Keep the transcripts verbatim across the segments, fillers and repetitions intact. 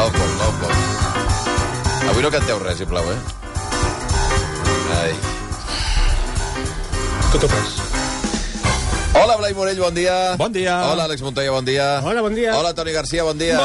Loco, loco. Avui no canteu res, sisplau, eh? Ai. Tot ho pres. Hola, Blai Morell, bon dia. Bon dia. Hola, Àlex Montoya, bon dia. Hola, bon dia. Hola, Toni Garcia, bon dia.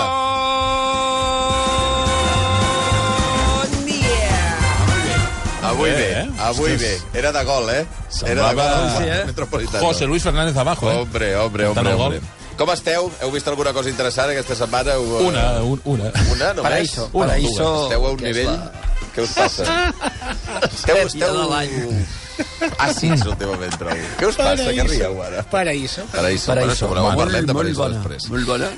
Avui bé, eh? avui bé. Era de gol, eh? Era de gol Sí, eh? eh? Metropolitano. José Luis Fernández abajo, eh? Hombre, hombre, hombre, hombre. Com esteu? Heu vist alguna cosa interessant aquesta setmana? Heu... Una, un, una. Una, només? Paraíso. Una, Paraíso. Esteu a un nivell... La... Què us passa? esteu, esteu... àcids últimament, trobo. Què us passa? Què rieu ara? Paraíso. Paraíso. Paraíso. Bueno, Molt, parlem de molt Paraíso bona. després. Molt bona.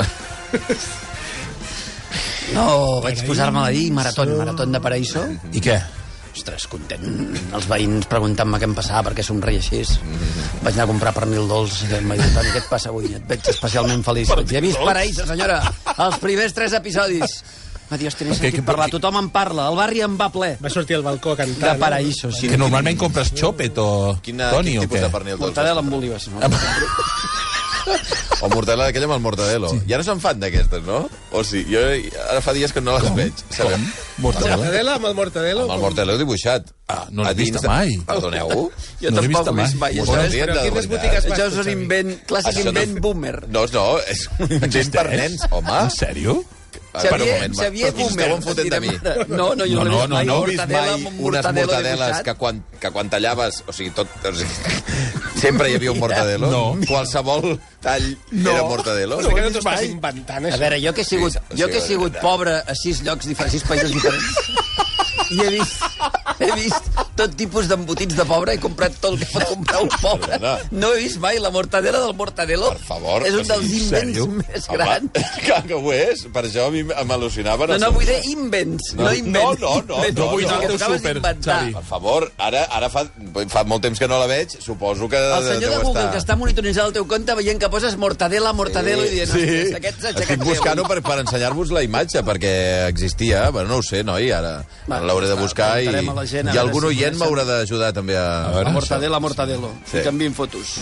No, vaig posar-me a dir maratón, maratón de Paraíso. I què? Ostres, content. Els veïns preguntant-me què em passava, perquè somreia així. Vaig anar a comprar pernil dolç. I em va dir, Toni, què et passa avui? Et veig especialment feliç. Vaig dir, he vist Paraíso, senyora. Els primers tres episodis. Va dir, hòstia, n'he sentit parlar. Tothom en parla. El barri en va ple. Va sortir al balcó a cantar. De Paraíso, sí. Que normalment compres xòpet o Quina, Toni quin o tipus què? de pernil dolç? Mortadela amb olives. No? O mortadela d'aquella amb el mortadelo. Sí. Ja no se'n fan d'aquestes, no? O sí, jo ara fa dies que no les Com? veig. Sabem? Mortadela? Mortadela amb el mortadelo. Amb el mortadelo dibuixat. Ah, no l'he A dins vist de- mai. Perdoneu? Jo No l'he vist tampoc he vist mai. mai. Us Això, ho és, diem Però de quines veritat. botigues vas, això és tu, un Xavi? invent, clàssic Això no- invent boomer. No, no, és un invent per nens, home. En sèrio? Per un Xavier, moment, Xavier però qui Boomer. esteu enfotent de mi? No, no, jo No, no, no, l'he vist no, mai. no Heu vist mai Mortadela amb un unes mortadelo mortadeles dibuixat? que quan, que quan tallaves... O sigui, tot... O sigui, sempre hi havia un mortadelo? No. Qualsevol tall No. era mortadelo? No sé que no vist t'ho estàs mai. inventant, A això. veure, jo que he sigut, Sí, sí, jo que he sí, sigut sí. pobre a sis llocs diferents, sis països diferents, i he vist, he vist tot tipus d'embotits de pobre, he comprat tot el que pot comprar un pobre. Perdona. No he vist mai la mortadela del mortadelo. Per favor. És o un dels sigui, invents sèrio? més Home, grans. clar que ho és. Per això a mi m'al·lucinava. No, no, vull dir invents, no, No, invents. no, no, Invents. no, vull anar al Que teu t'acabes súper, d'inventar. Xavi. Per favor, ara, ara fa, fa molt temps que no la veig, suposo que... El senyor de deu Google, estar... que està monitoritzant el teu compte, veient que poses mortadela, mortadelo, i dient, Sí, hòsties, aquest s'ha aixecat estic buscant-ho per, per ensenyar-vos la imatge, perquè existia, però no ho sé, noi, ara Va, l'hauré de ja està, buscar i, preguntarem a la gent, a i veure algun si oient coneixen. m'haurà d'ajudar també a... A veure, La mortadela, mortadelo. Sí. I canvien fotos.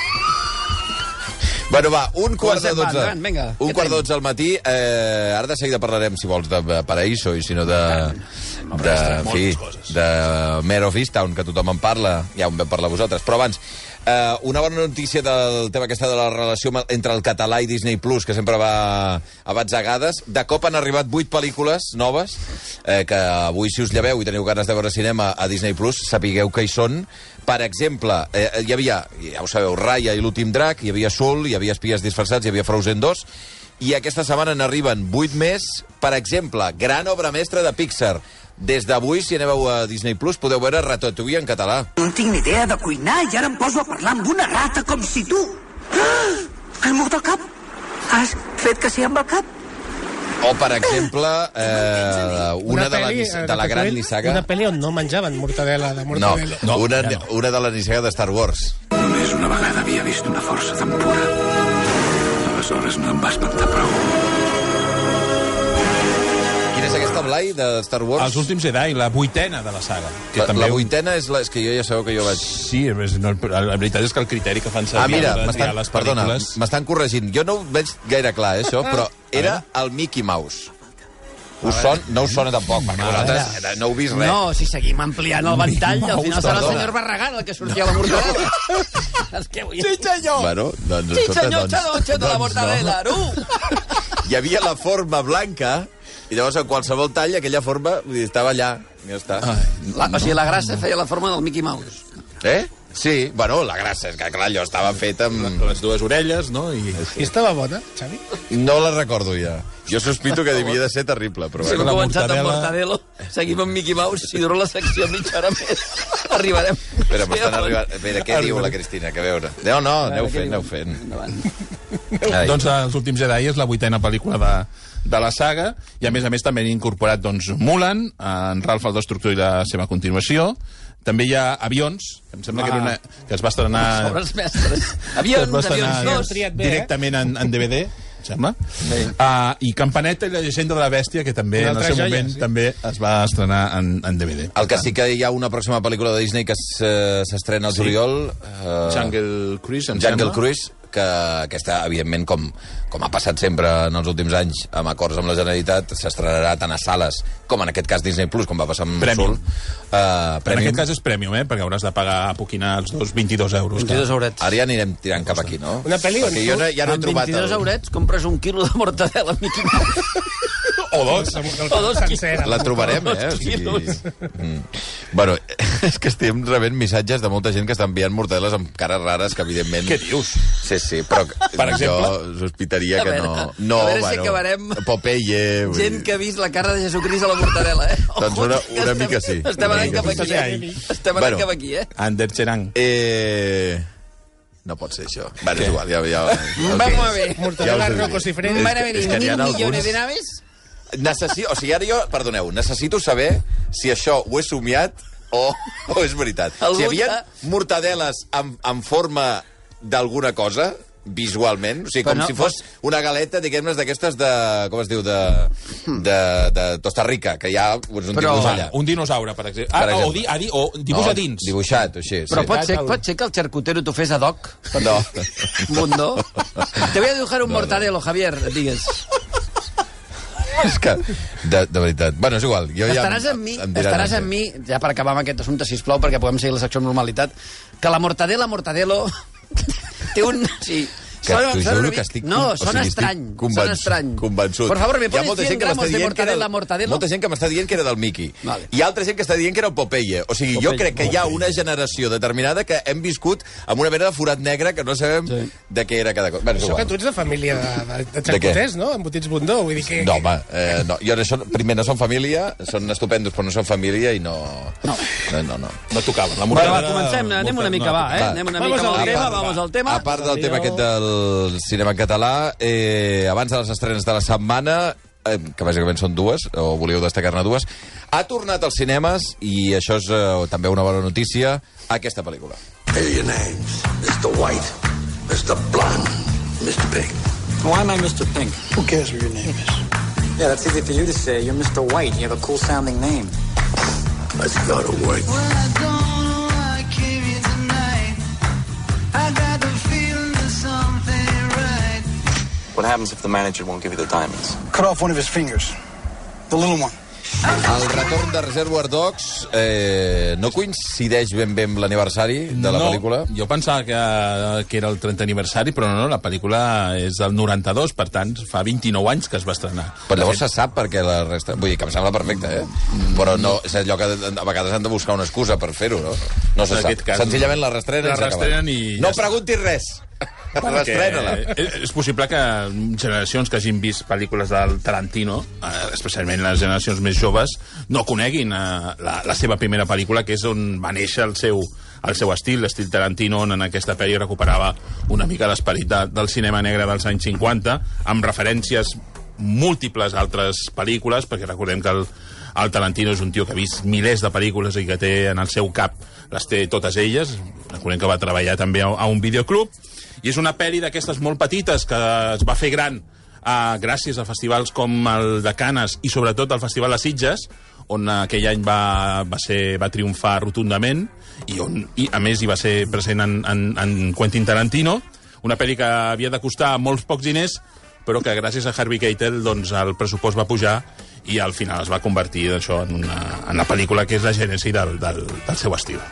Bueno, va, un quart de Comencem, va, dotze. endavant, vinga. Un Què quart de tenim? dotze al matí. Eh, ara de seguida parlarem, si vols, de Paraíso i si no de... de, en fi, de Mare of Easttown, que tothom en parla. Ja en vam parlar vosaltres. Però abans, eh, una bona notícia del tema aquesta de la relació entre el català i Disney Plus, que sempre va a batzegades. De cop han arribat vuit pel·lícules noves, eh, que avui, si us lleveu i teniu ganes de veure cinema a Disney Plus, sapigueu que hi són. Per exemple, eh, hi havia, ja ho sabeu, Raya i l'últim drac, hi havia Soul, hi havia Espies disfressats, hi havia Frozen dos, i aquesta setmana n'arriben vuit més. Per exemple, gran obra mestra de Pixar. Des d'avui, si aneu a Disney Plus, podeu veure Ratatouille en català. No tinc ni idea de cuinar i ara em poso a parlar amb una rata com si tu... Ah! Has mort el cap? Has fet que sí amb el cap? O, per exemple, eh, una, de la, peli, nis- eh, de la gran Ratatouille, nissaga... Una pel·li on no menjaven mortadela de No, mortadelo. No, una, ja no. una de la nissaga de Star Wars. Només una vegada havia vist una força tan pura. Aleshores no em va espantar prou. Quina és aquesta, Blai, de Star Wars? Els últims Jedi, la vuitena de la saga. Que La, també la vuitena és, la, és que jo ja sabeu que jo vaig... Sí, és, no, la veritat és que el criteri que fan servir... Ah, mira, de triar m'estan, les perdona, pel·lícules- m'estan corregint. Jo no ho veig gaire clar, eh, això, però era el Mickey Mouse. Us son? No us sona tampoc, perquè vosaltres no heu vist res. No, si seguim ampliant el ventall, al final serà el perdona. senyor Barragán el que sortia a la mortadela. És que vull... Sí, senyor! Bueno, doncs, Sí, escolta, senyor, doncs, xadoche de la doncs mortadela, no! Hi havia la forma blanca, i llavors en qualsevol tall aquella forma vull dir, estava allà. Ja està. La, o sigui, la grassa feia la forma del Mickey Mouse. Eh? Sí, bueno, la grassa, és que clar, allò estava fet amb... Les dues orelles, no? I... I estava bona, Xavi? No la recordo ja. Jo sospito que devia de ser terrible, però Si hem bueno. la començat amb mortadela- Mortadelo, seguim amb Mickey Mouse, si dura la secció mitja hora més, arribarem. Espera, m'estan arribant... Espera, què diu la Cristina? Que a veure. No, no, aneu què fent, diu? aneu fent. Endavant. Ai. Doncs Els últims Jedi és la vuitena pel·lícula de, de la saga, i a més a més també han incorporat doncs, Mulan, en Ralph el Destructor i la seva continuació. També hi ha Avions, que em sembla ah. que, era una, que es va estrenar... Obres mestres. que es Avions, va estrenar avions dos. triat bé, eh? directament en, en D V D, em sembla. Sí. Uh, I Campaneta i la llegenda de la bèstia, que també Una en el altra seu joia, moment sí. també es va estrenar en, en D V D. El que sí que hi ha una pròxima pel·lícula de Disney que s'estrena al Sí. juliol... Uh, Jungle Cruise, em Jungle sembla. Cruise, que aquesta, evidentment, com, com ha passat sempre en els últims anys, amb acords amb la Generalitat, s'estrenarà tant a sales com en aquest cas Disney Plus, com va passar amb Premium. Sol. Uh, En aquest cas és Premium, eh? Perquè hauràs de pagar a poquinar els dos vint-i-dos euros. vint-i-dos eurets. Ara ja anirem tirant cap aquí, no? Una pel·li on Perquè jo tu- no, ja no he Amb trobat... vint-i-dos eurets compres un quilo de mortadela Mickey Mouse. O dos. O dos sencera. La trobarem, eh? O sigui... Mm. Bueno, és que estem rebent missatges de molta gent que està enviant mortadeles amb cares rares, que evidentment... Què dius? Sí, sí, però Per exemple? jo sospitaria A que veure, no... a No, veure si bueno, acabarem- Popeye... vull Gent dir. que ha vist la cara de Jesucrist a la mortadela, eh? Doncs Ojo, una- que una estem- mica sí. Estem Una anant mica cap sí. aquí, eh? Estem anant Bueno. cap aquí, eh? Ander Cherang. Eh... No pot ser això. Bueno, és igual, ja... ja, ja Vamos a ver. Mortadela, Ja us ho rocos dic. i frenes. Van a és venir que n'hi ha mil alguns- millones de naves. Necessi... O sigui, ara jo, perdoneu, necessito saber si això ho he somiat o, o és veritat. Algú Si hi havia està- mortadeles en, en forma d'alguna cosa, visualment, o sigui, Però com no, si fos una galeta, diguem-ne, d'aquestes de... com es diu? De, de, de Costa Rica, que hi ha doncs, un Però- dibuix allà. Un dinosaure, per exemple. Ah, Per exemple. o, di, a di, o dibuix a dins. Dibuixat, o així. Però sí. pot ser, pot ser que el charcutero t'ho fes ad hoc? No. Mundo. Te voy a dibujar un mortadelo, Javier, digues. És que, de, de veritat. Bueno, és igual. Jo Estaràs ja amb mi, em diran estaràs el amb que- mi, ja per acabar amb aquest assumpte, sisplau, perquè podem seguir la secció amb normalitat, que la mortadela, mortadelo, té un... Sí, Que sona- t'ho sona juro una que mica- estic... No, o sigui, sona estic estrany. convençut, Sona estrany. Convençut. Por favor, me Hi ha pones molta cien gent que m'està gramos de dient que era mortadela, el- mortadelo? Molta gent que m'està dient que era del Mickey. Vale. Hi ha altra gent que està dient que era el Popeye. O sigui, jo Popeye. crec que hi ha una generació determinada que hem viscut amb una mena de forat negre que no sabem Sí. de què era cada cosa. Bueno, és Això que igual. tu ets de família de, de, de De què? xarcuters, no? Embotits Bundó, vull dir que... No, home, eh, no. Jo, això, primer, no són família, són estupendos, però no són família i no... No. No, no. no. No tocava. La Bueno, va, mortadela- comencem, anem una mica, va, eh? Va. Anem una Vamos mica amb al el tema, tema, vamos al tema. A part del tema aquest del cinema en català, eh, abans de les estrenes de la setmana, eh, que bàsicament són dues, o volíeu destacar-ne dues, ha tornat als cinemes, i això és eh, també una bona notícia, aquesta pel·lícula. Here are your names. mister White, mister Blonde, mister Pink. Why am I Mister Pink? Who cares what your name is? Yeah, that's easy for you to say. You're Mister White. You have a cool-sounding name. Let's go to work. What happens if the manager won't give you the diamonds? Cut off one of his fingers. The little one. El retorn de Reservoir Dogs eh, no coincideix ben bé amb l'aniversari de la no, pel·lícula. Jo pensava que, que era el trentè aniversari, però no, la pel·lícula és del noranta-dos, per tant, fa vint-i-nou anys que es va estrenar. Però llavors se sap perquè la resta... Vull dir, que em sembla perfecte, eh? Però no, és allò que a vegades han de buscar una excusa per fer-ho, no? No se En sap. aquest cas, Senzillament la restrenen la i s'ha acabat. restrenen i ja No està. preguntis res! Restrena-la. és, és possible que generacions que hagin vist pel·lícules del Tarantino, eh, especialment les generacions més joves, no coneguin eh, la, la seva primera pel·lícula, que és on va néixer el seu, el seu estil, l'estil Tarantino, on en aquesta pel·li recuperava una mica l'esperit de, del cinema negre dels anys cinquanta, amb referències múltiples a altres pel·lícules, perquè recordem que el, el Tarantino és un tio que ha vist milers de pel·lícules i que té en el seu cap, les té totes elles. Recordem que va treballar també a, a un videoclub, i és una pel·li d'aquestes molt petites que es va fer gran eh, gràcies a festivals com el de Canes i sobretot al Festival de Sitges, on aquell any va, va, ser, va triomfar rotundament i on, i, a més, hi va ser present en, en, en Quentin Tarantino, una pel·li que havia de costar molts pocs diners, però que gràcies a Harvey Keitel doncs, el pressupost va pujar i al final es va convertir això, en, una, en una pel·lícula que és la gènesi del, del, del seu estil.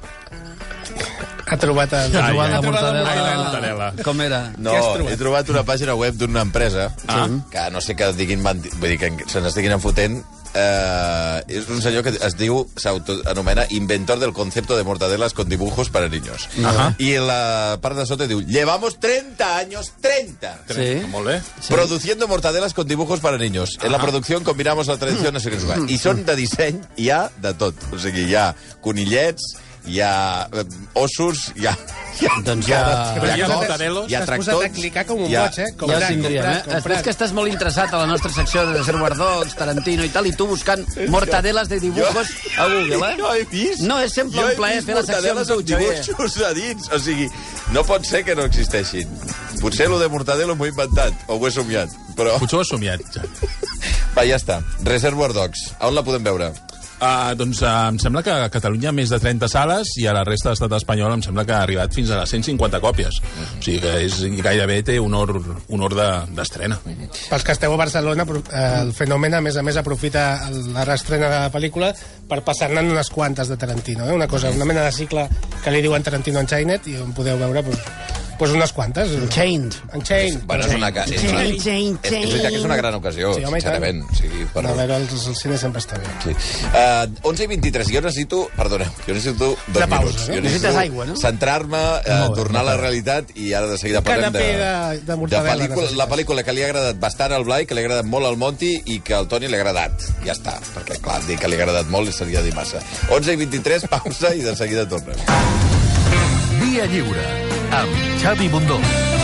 Ha trobat... El... Ha trobat la ha trobat mortadela. el La mortadela. Com era? No, Què has trobat? he trobat una pàgina web d'una empresa ah. que no sé que diguin... menti- Vull dir, que se n'estiguin enfotent. Eh, és un senyor que es diu, s'autoanomena inventor del concepto de mortadelas con dibujos para niños. Ajá. I la part de sota diu, llevamos treinta años, treinta, Sí. Molt bé. produciendo mortadelas con dibujos para niños. En la producción combinamos la tradición, no sé què és igual. I són de disseny, hi ha de tot. O sigui, hi ha conillets, hi ha eh, ossos, hi ha... Hi ha Doncs hi ha, ja- hi ha, Hi ha cops, mortadelos. hi ha T'has posat tractors... a clicar com un hi ha- boig, eh? Ja Comprat, ho tindríem, eh? comprat, Després que comprat. estàs molt interessat a la nostra secció de Reservoir Dogs, Tarantino i tal, i tu buscant mortadeles de dibujos a Google, eh? No he vist. No, és sempre jo un plaer he vist fer la secció amb tu, mortadeles Xavier. dibuixos a dins. O sigui, no pot ser que no existeixin. Potser lo de mortadelo m'ho he inventat, o ho he somiat. Però, Potser ho has somiat, ja. va, ja està. Reservoir Dogs. A on la podem veure? Uh, doncs uh, em sembla que a Catalunya més de trenta sales i a la resta de l'estat espanyol em sembla que ha arribat fins a les cent cinquanta còpies. Uh-huh. O sigui que és, gairebé té honor, honor d'estrena. De, uh-huh. Pels que esteu a Barcelona, el Fenomen, a més a més, aprofita la reestrena de la pel·lícula per passar-ne unes quantes de Tarantino. Eh? Una cosa, una mena de cicle que li diuen Tarantino Unchained, i on podeu veure... Pues, pues unes quantes. Unchained. Unchained. Bueno, és una, és, una, és, és, és veritat que és una gran ocasió, sí, home, sincerament. Sí, però... A veure, el, el cine sempre està bé. Sí. Uh, onze i vint-i-tres. Jo necessito... Perdoneu, jo necessito dos la pausa, minuts. No? Jo necessito aigua, no? Centrar-me, uh, tornar a la realitat i ara de seguida parlem de... de, de, de pel·lícula, la pel·lícula que li ha agradat bastant al Blai, que li ha agradat molt al Monti i que al Toni li ha agradat. Ja està, perquè clar, dir que li ha agradat molt seria dir massa. onze i vint-i-tres, pausa i de seguida tornem. Via Lliure, amb Xavi Bundó.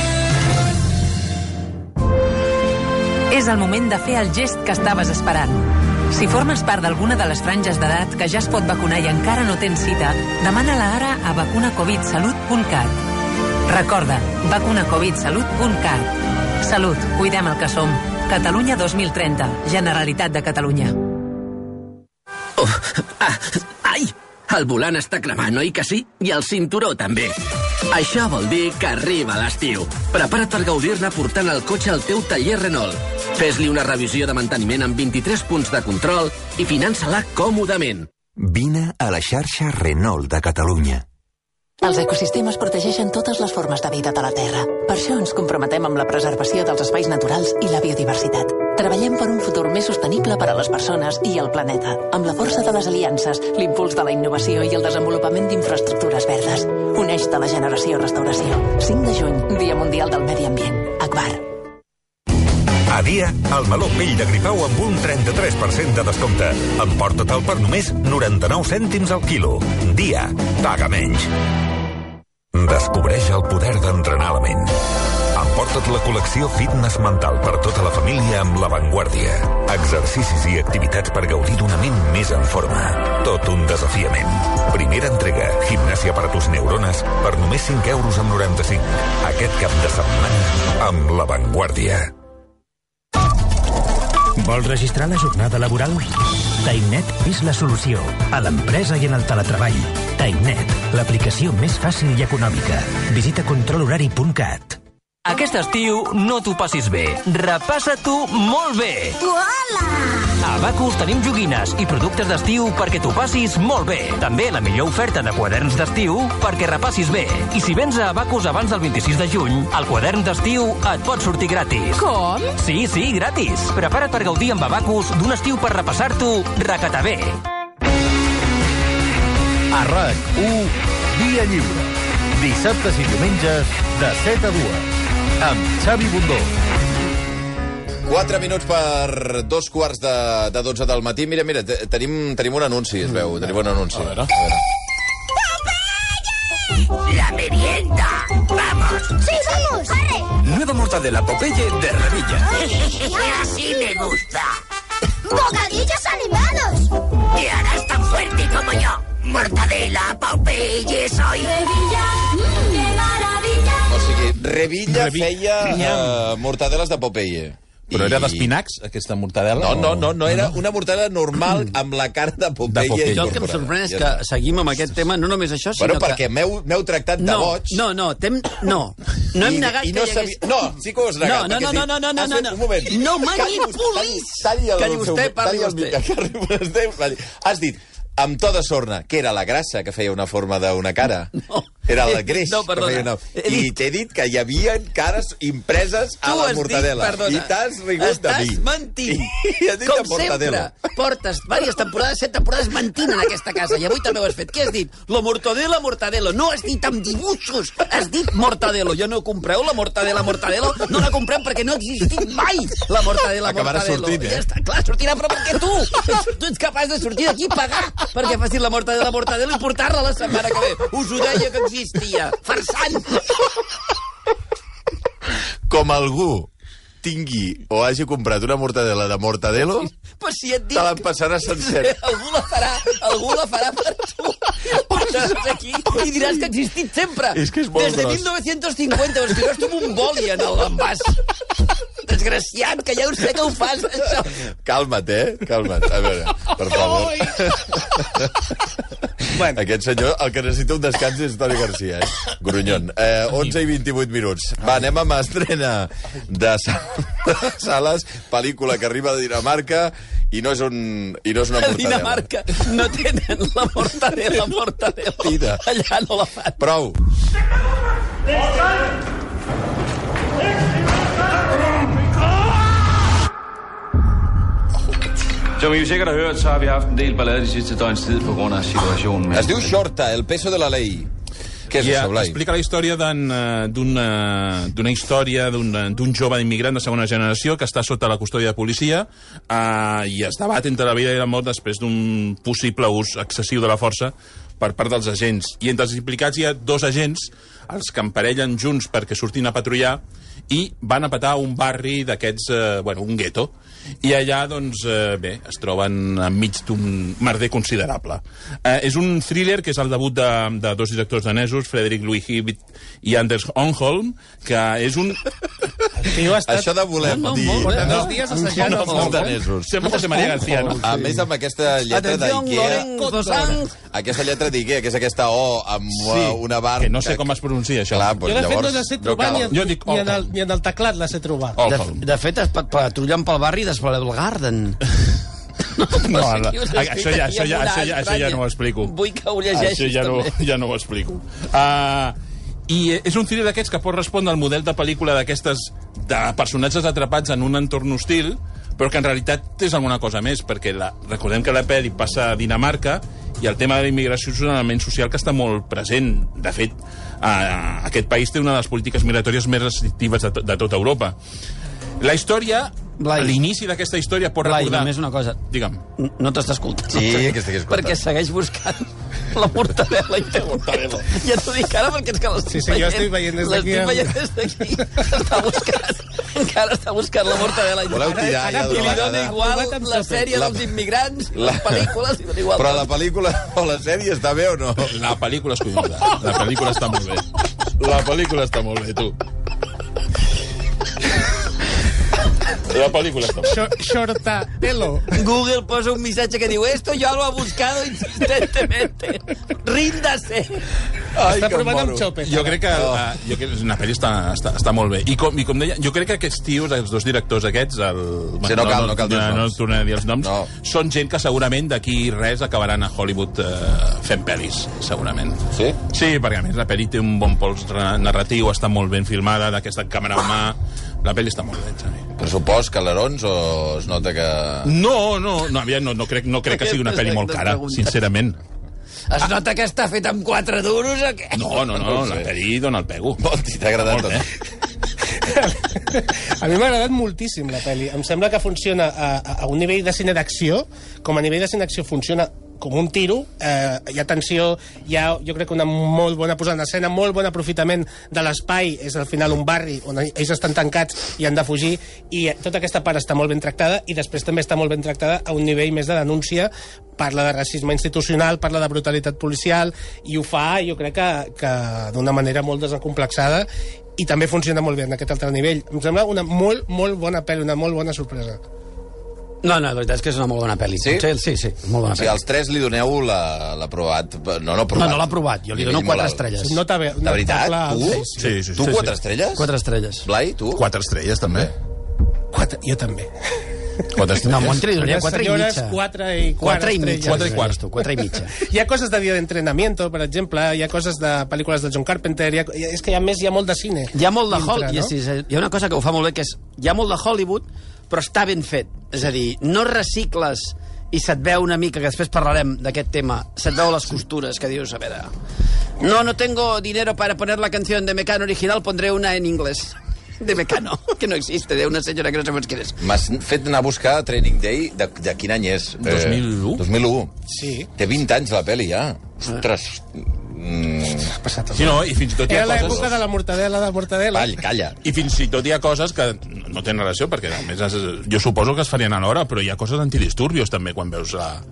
És el moment de fer el gest que estaves esperant. Si formes part d'alguna de les franges d'edat que ja es pot vacunar i encara no tens cita, demana-la ara a vacuna covid salut punt cat. Recorda, vacuna covid salut punt cat. Salut, cuidem el que som. Catalunya dos mil trenta, Generalitat de Catalunya. Oh, ah, ai! El volant està cremant, oi que sí? I el cinturó també. Això vol dir que arriba l'estiu. Prepara't per gaudir-ne portant el cotxe al teu taller Renault. Fes-li una revisió de manteniment amb vint-i-tres punts de control i finança-la còmodament. Vine a la xarxa Renault de Catalunya. Els ecosistemes protegeixen totes les formes de vida de la Terra. Per això ens comprometem amb la preservació dels espais naturals i la biodiversitat. Treballem per un futur més sostenible per a les persones i el planeta, amb la força de les aliances, l'impuls de la innovació i el desenvolupament d'infraestructures verdes. Uneix-te a la generació restauració. cinc de juny, Dia Mundial del Medi Ambient. Akbar. A Dia, el meló pell de gripau amb un trenta-tres per cent de descompte. Emporta-te'l per només noranta-nou cèntims al quilo. Dia, paga menys. Descobreix el poder d'entrenar la ment. Emporta't la col·lecció Fitness Mental per tota la família amb La Vanguardia. Exercicis i activitats per gaudir d'una ment més en forma. Tot un desafiament. Primera entrega, gimnàsia per a tus neurones, per només cinc euros amb noranta-cinc. Aquest cap de setmana amb La Vanguardia. Vols registrar la jornada laboral? TimeNet és la solució a l'empresa i en el teletreball. TimeNet, l'aplicació més fàcil i econòmica. Visita control horari punt cat. Aquest estiu no t'ho passis bé. Repassa-t'ho molt bé. Uala! A Abacus tenim joguines i productes d'estiu perquè t'ho passis molt bé. També la millor oferta de quaderns d'estiu perquè repassis bé. I si vens a Abacus abans del vint-i-sis de juny, el quadern d'estiu et pot sortir gratis. Com? Sí, sí, gratis. Prepara't per gaudir amb Abacus d'un estiu per repassar-t'ho recatabé. A RAC u, Via Lliure. Dissabtes i diumenges de set a dues. Amb Xavi Bundó. Quatre minuts per dos quarts de, de dotze del matí. Mira, mira, tenim, tenim un anunci, es veu. Tenim un anunci. A veure. A veure. ¡La merienda! ¡Vamos! ¡Sí, vamos! ¡Corre! Nueva mortadela Popeye de Revilla. ¡Así me gusta! ¡Bocadillos animados! ¿Te harás tan fuerte como yo? Mortadela Popeye soy. ¡Revilla! ¡Mmm, qué maravilla! O sigui, Revilla Revi... feia uh, mortadeles de Popeye. Però era d'espinacs, aquesta mortadela? No, no, no, no era una mortadela normal amb la cara de Popeye. De Popeye. Jo el que em sorprèn és que seguim amb aquest tema, no només això, sinó bueno, que... perquè m'heu tractat de no, boig. No, no, tem... no. No hem I, negat i no que hi hagués... Sabia... No, sí que ho has negat. No, no, no, no, no, no, no, no. Un moment. No manipulis! Talli, talli que vostè parli vostè. Has dit, amb to de sorna, que era la grassa que feia una forma d'una cara. No. Era el greix no, que feia una... I t'he dit que hi havia cares impreses a la mortadela. Dit, I t'has rigut de mi. Estàs mentint. I has dit com mortadela. Sempre, portes diverses temporades, set temporades mentint en aquesta casa. I avui també ho has fet. Què has dit? La mortadela, mortadela. No has dit amb dibuixos. Has dit mortadelo. Jo no compreu la mortadela, mortadelo. No la comprem perquè no ha existit mai la mortadela, acabarà mortadelo. Sortint, eh? Ja està, clar, sortirà, però perquè tu, tu ets capaç de sortir d'aquí i pagar perquè facis la mortadela, mortadelo i portar-la la setmana que ve. Us ho deia que existia. Farsant! Com algú tingui o hagi comprat una mortadela de Mortadelo, pues si et dic... te l'empassarà sencer. Algú la farà, algú la farà per tu. Passaràs aquí i diràs que ha existit sempre. És que és molt Des de gros. mil nou-cents cinquanta, ho escriuràs tu amb un boli en l'envàs. desgraciat, que ja ho sé que ho fas, això. Calma't, eh? Calma't. A veure, per favor. Bueno. Aquest senyor, el que necessita un descans és Toni Garcia, eh? Grunyon. Eh, onze i vint-i-vuit minuts. Va, anem amb estrena de Sales, pel·lícula que arriba de Dinamarca i no és, un, i no és una A mortadela. Dinamarca no tenen la mortadela, mortadela. Mira. Allà no la fan. Prou. Som I jo sikkert har hørt, så har vi haft en del ballade de sidste døgns tid på grund af situationen. Med es diu Shorta, el peso de la lei. Què és yeah, això, Blai? Explica la història d'una història d'un jove immigrant de segona generació que està sota la custòdia de policia uh, i es debat entre la vida i la mort després d'un possible ús excessiu de la força per part dels agents. I entre els implicats hi ha dos agents, els que emparellen junts perquè surtin a patrullar i van a petar un barri d'aquests, eh, bueno, un gueto. I allà, doncs, eh, bé, es troben enmig d'un merder considerable. Eh, és un thriller que és el debut de, de dos directors danesos, Frederick Louis Hibbett i Anders Onholm, que és un... Estat... Això de voler no, no, dir... No, no, dos dies assajant no, els danesos. Sembla José María García, no? A més, amb aquesta lletra d'Ikea... Aquesta lletra d'Ikea, que és aquesta O amb sí, una barra... Que no sé com es pronuncia, això. Clar, pues, jo, de fet, llavors... no l'he trobat ni, jo dic, ni, en el, ni en el teclat l'he trobat. De, de fet, es pat patrullant pel barri d'Espalada del Garden. No, no, la, això, ja, això, ja, això, ja, això ja no ho explico. Vull que ho llegeixis, això ja també. No, ja no ho explico. Uh, I és un thriller d'aquests que pot respondre al model de pel·lícula d'aquestes de personatges atrapats en un entorn hostil, però que en realitat és alguna cosa més, perquè la, recordem que la pel·li passa a Dinamarca i el tema de la immigració és un element social que està molt present. De fet, uh, aquest país té una de les polítiques migratòries més restrictives de, to de tota Europa. La història, l'inici d'aquesta història pot Blai, recordar... només una cosa. Digue'm. No t'està escoltant. Sí, que estic escoltant. Perquè segueix buscant la mortadela i té mortadela. Ja t'ho dic ara perquè és que l'estic sí, sí, veient. jo estic veient des d'aquí. L'estic veient des d'aquí. Està buscant. Encara està buscant la mortadela. Voleu tirar ja I li dona igual la sèrie dels immigrants, les pel·lícules, li dona igual. Però la pel·lícula o la sèrie està bé o no? La pel·lícula és collonada. La pel·lícula està molt bé. La pel·lícula està molt bé, tu. La pel·lícula està molt bé. Shortadelo. Google posa un missatge que diu esto ya lo ha buscado insistentemente. Ríndase. Ai, està provant amb Chopper. Jo crec que, oh. uh, jo crec que la pel·li està, està, està molt bé. I com, I com deia, jo crec que aquests tios, els dos directors aquests, el... Sí, no cal, no cal dir els no, noms. No tornaré a dir els noms. No. Són gent que segurament d'aquí res acabaran a Hollywood uh, fent pel·lis, segurament. Sí? Sí, perquè a més la pel·li té un bon pols narratiu, està molt ben filmada, d'aquesta càmera mà... La pel·li està molt bé, Xavi. Pressupost, calerons, o es nota que... No, no, no, aviam, no, no, crec, no crec que sigui una pel·li molt cara, sincerament. Es nota que està fet amb quatre duros o què? No, no, no, la pel·li dona el pego. Bon, t'ha agradat tot. A mi m'ha agradat moltíssim la pel·li. Em sembla que funciona a, a un nivell de cine d'acció, com a nivell de cine d'acció funciona com un tiro, eh, hi ha tensió, hi ha, jo crec que una molt bona posada en escena, molt bon aprofitament de l'espai, és al final un barri on ells estan tancats i han de fugir, i tota aquesta part està molt ben tractada, i després també està molt ben tractada a un nivell més de denúncia, parla de racisme institucional, parla de brutalitat policial, i ho fa, jo crec que, que d'una manera molt desacomplexada, i també funciona molt bé en aquest altre nivell. Em sembla una molt, molt bona pel·li, una molt bona sorpresa. No, no, la veritat és que és una molt bona pel·li. Sí? Sí, sí, sí, molt bona o sigui, pel·li. als tres li doneu l'aprovat. No, no, no, no l'ha aprovat. Jo li dono quatre estrelles. No bé, de veritat? Tu? Sí, sí, sí, tu sí, quatre sí. estrelles? Quatre estrelles. Blai, tu? Quatre estrelles, també. Quatre, jo també. Quatre estrelles. No, Montri donaria quatre i mitja. Quatre i quatre i mitja. Quatre i quart. Quatre i mitja. Hi ha coses de dia d'entrenamiento, per exemple, hi ha coses de pel·lícules de John Carpenter, hi ha, és que hi ha més, hi ha molt de cine. Hi ha molt de dintre, Hollywood, no? sí, hi ha una cosa que ho fa molt bé, que és, hi ha molt de Hollywood, però està ben fet. És a dir, no recicles i se't veu una mica, que després parlarem d'aquest tema, se't veu les costures, que dius, a veure... No, no tengo dinero para poner la canción de Mecano original, pondré una en inglés. De Mecano, que no existe, de una senyora que no sabemos quién és. M'has fet anar a buscar Training Day, de, de quin any és? dos mil u? Eh, dos mil u. Sí. Té vint anys la pel·li, ja. Ostres... Mm. Sí, no, i fins i tot hi ha Era coses... l'època de la mortadela, de mortadela. Calla, calla. I fins i tot hi ha coses que no tenen relació, perquè a més jo suposo que es farien alhora, però hi ha coses antidisturbios també quan veus la,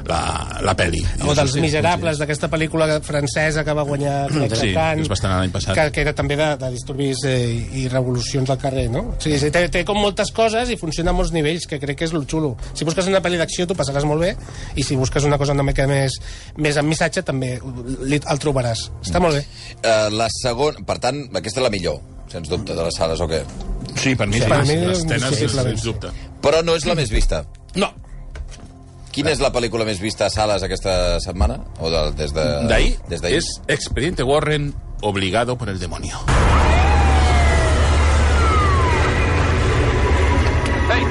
la, la pel·li. O dels Miserables, d'aquesta pel·lícula francesa que va guanyar sí, que es va estrenar l'any passat. Que, que era també de, de disturbis eh, i revolucions al carrer, no? O sigui, té, té com moltes coses i funciona a molts nivells, que crec que és el xulo. Si busques una pel·li d'acció t'ho passaràs molt bé, i si busques una cosa una mica més, més amb missatge també el trobaràs. Està molt bé. Uh, la segona, per tant, aquesta és la millor, sens dubte, de les sales, o què? Sí, per mi sí, per mi l'escena és sens dubte. Però no és la més vista. No. Quina és la pel·lícula més vista a sales aquesta setmana? O de, des de... D'ahir des d'ahir? És Expediente Warren, obligado por el demonio. Hey!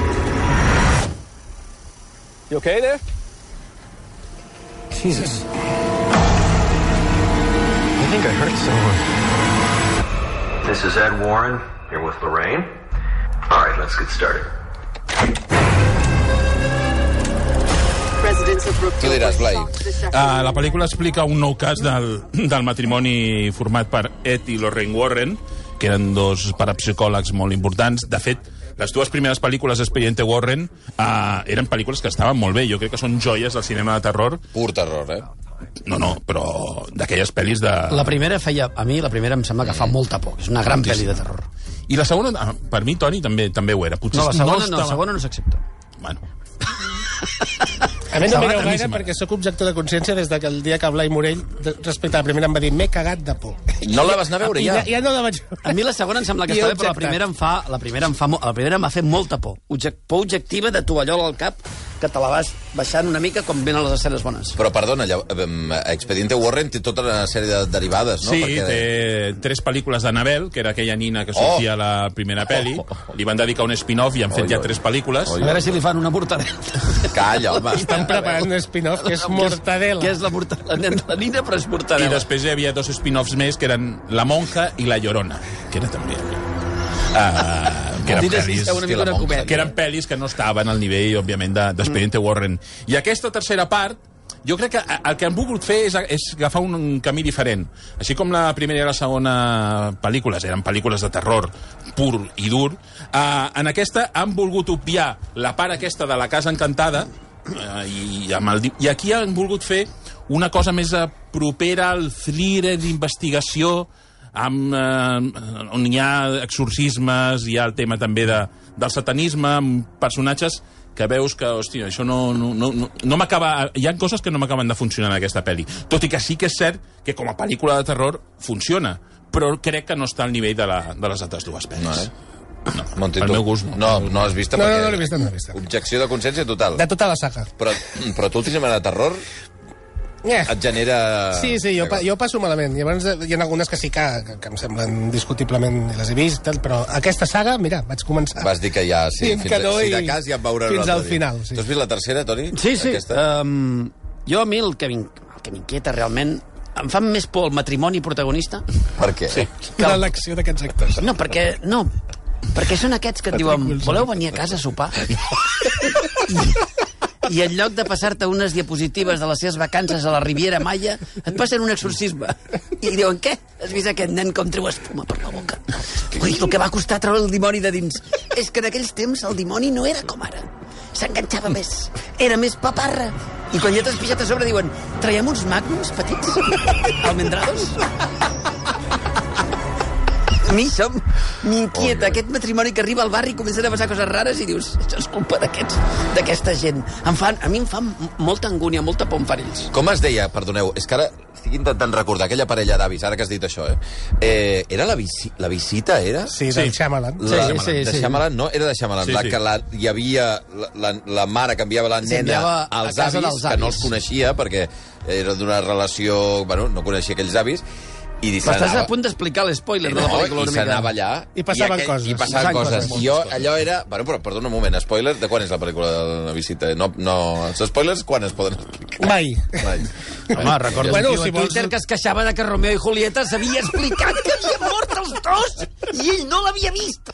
You okay there? Jesus. I think I hurt someone. This is Ed Warren, here with Lorraine. All right, let's get started. Tu diràs, Blai. Uh, la pel·lícula explica un nou cas del, del matrimoni format per Ed i Lorraine Warren, que eren dos parapsicòlegs molt importants. De fet, les dues primeres pel·lícules d'Expediente Warren uh, eren pel·lícules que estaven molt bé. Jo crec que són joies del cinema de terror. Pur terror, eh? No, no, però d'aquelles pel·lis de... La primera feia... A mi la primera em sembla que fa molta por. És una gran pel·li de terror. I la segona, per mi, Toni, també també ho era. Potser no, la segona no, estava... la segona no s'accepta. Bueno. A mi no mireu gaire perquè sóc objector de consciència des que el dia que Blai Morell, respecte a la primera, em va dir m'he cagat de por. No la vas anar a veure, ja? Ja, ja no la vaig veure. A mi la segona em sembla que està bé, però la primera em fa, la primera em fa, la primera m'ha fet molta por. Object, por objectiva de tovallola al cap, que te la vas baixant una mica com venen les escenes bones. Però, perdona, Expediente Warren té tota una sèrie de derivades, no? Sí, perquè... té tres pel·lícules d'Annabelle, que era aquella nina que sortia oh! a la primera pel·li. Li van dedicar un spin-off i han fet oh, ja tres pel·lícules. Oh, a veure si li fan una mortadela. Calla, home. Estan preparant un spin-off que és mortadela. Que és la mortadela? La nina, però és mortadela. I després hi havia dos spin-offs més, que eren La Monja i La Llorona, que era també... Uh, que, eren pel·lis, que, monja, que eren pel·lis que no estaven al nivell, òbviament, d'Expediente mm. Warren. I aquesta tercera part, jo crec que el que han volgut fer és, és agafar un, un camí diferent. Així com la primera i la segona pel·lícules eren pel·lícules de terror pur i dur, uh, en aquesta han volgut obviar la part aquesta de la casa encantada, uh, i, amb el, i aquí han volgut fer una cosa més propera al thriller d'investigació, amb, eh, on hi ha exorcismes, hi ha el tema també de, del satanisme, amb personatges que veus que, hòstia, això no, no, no, no m'acaba... Hi ha coses que no m'acaben de funcionar en aquesta pel·li. Tot i que sí que és cert que com a pel·lícula de terror funciona, però crec que no està al nivell de, la, de les altres dues pel·lis. No, eh? No, Monti, per meu gust no. No, no l'has vista no, perquè... No, no l'he vista, no l'he vista. Objecció de consciència total. De tota la saga. Però, però tu el cinema de terror... Eh. Et genera... Sí, sí, jo, pa, jo passo malament. Llavors hi ha algunes que sí que, que, que em semblen discutiblement, les he vist, però aquesta saga, mira, vaig començar... Vas dir que ja, sí, fins, no, si de cas ja em veurà fins al final. Sí. Tu has vist la tercera, Toni? Sí, sí. Aquesta? Um, jo a mi el que m'inquieta realment... Em fa més por el matrimoni protagonista. Per què? Sí. Que l'elecció d'aquests actors. No, perquè... No, perquè són aquests que et diuen voleu venir a casa a sopar? I en lloc de passar-te unes diapositives de les seves vacances a la Riviera Maya, et passen un exorcisme. I diuen, què? Has vist aquest nen com treu espuma per la boca? Ui, el que va costar treure el dimoni de dins. És que en aquells temps el dimoni no era com ara. S'enganxava més. Era més paparra. I quan ja t'has pixat a sobre diuen, traiem uns magnums petits? Almendrados? A mi això m'inquieta, oh, aquest matrimoni que arriba al barri i comencen a passar coses rares i dius, això és culpa d'aquesta gent. Em fan, a mi em fa molta angúnia, molta por em fan ells. Com es deia, perdoneu, és que ara estic intentant recordar aquella parella d'avis, ara que has dit això, eh? eh era la, visi, la visita, era? Sí, del sí. Shyamalan. La, sí, sí, de sí. Shyamalan, no? Era de Shyamalan. Sí, la que la, hi havia la, la, la mare que enviava la nena enviava als avis, avis, que no els coneixia, perquè era d'una relació... Bueno, no coneixia aquells avis, i però estàs a punt d'explicar l'espoiler de la pel·lícula. I s'anava allà i passaven i coses i passaven coses, coses. I jo, allò era, bueno, però perdona un moment, spoiler de quan és la pel·lícula de la visita? No, no, els spoilers quan es poden explicar? Mai. Mai. Home, recordo bueno, un tio si a Twitter vols... que es queixava de que Romeo i Julieta s'havia explicat que havien mort els dos i ell no l'havia vist.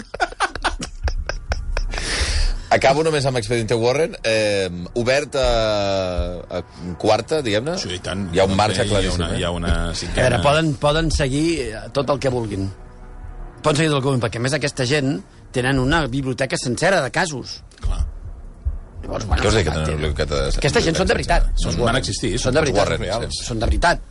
Acabo només amb Expediente Warren, eh, obert a, a quarta, diguem-ne. Sí, i tant. Hi ha un marge claríssim. Hi ha una, hi ha una a veure, poden, poden seguir tot el que vulguin. Poden seguir tot el que vulguin, perquè a més aquesta gent tenen una biblioteca sencera de casos. Clar. Llavors, bueno, Què us dic que tenen una biblioteca? Aquesta gent són de veritat. Són, van existir. Són de veritat. Warren, Són de veritat.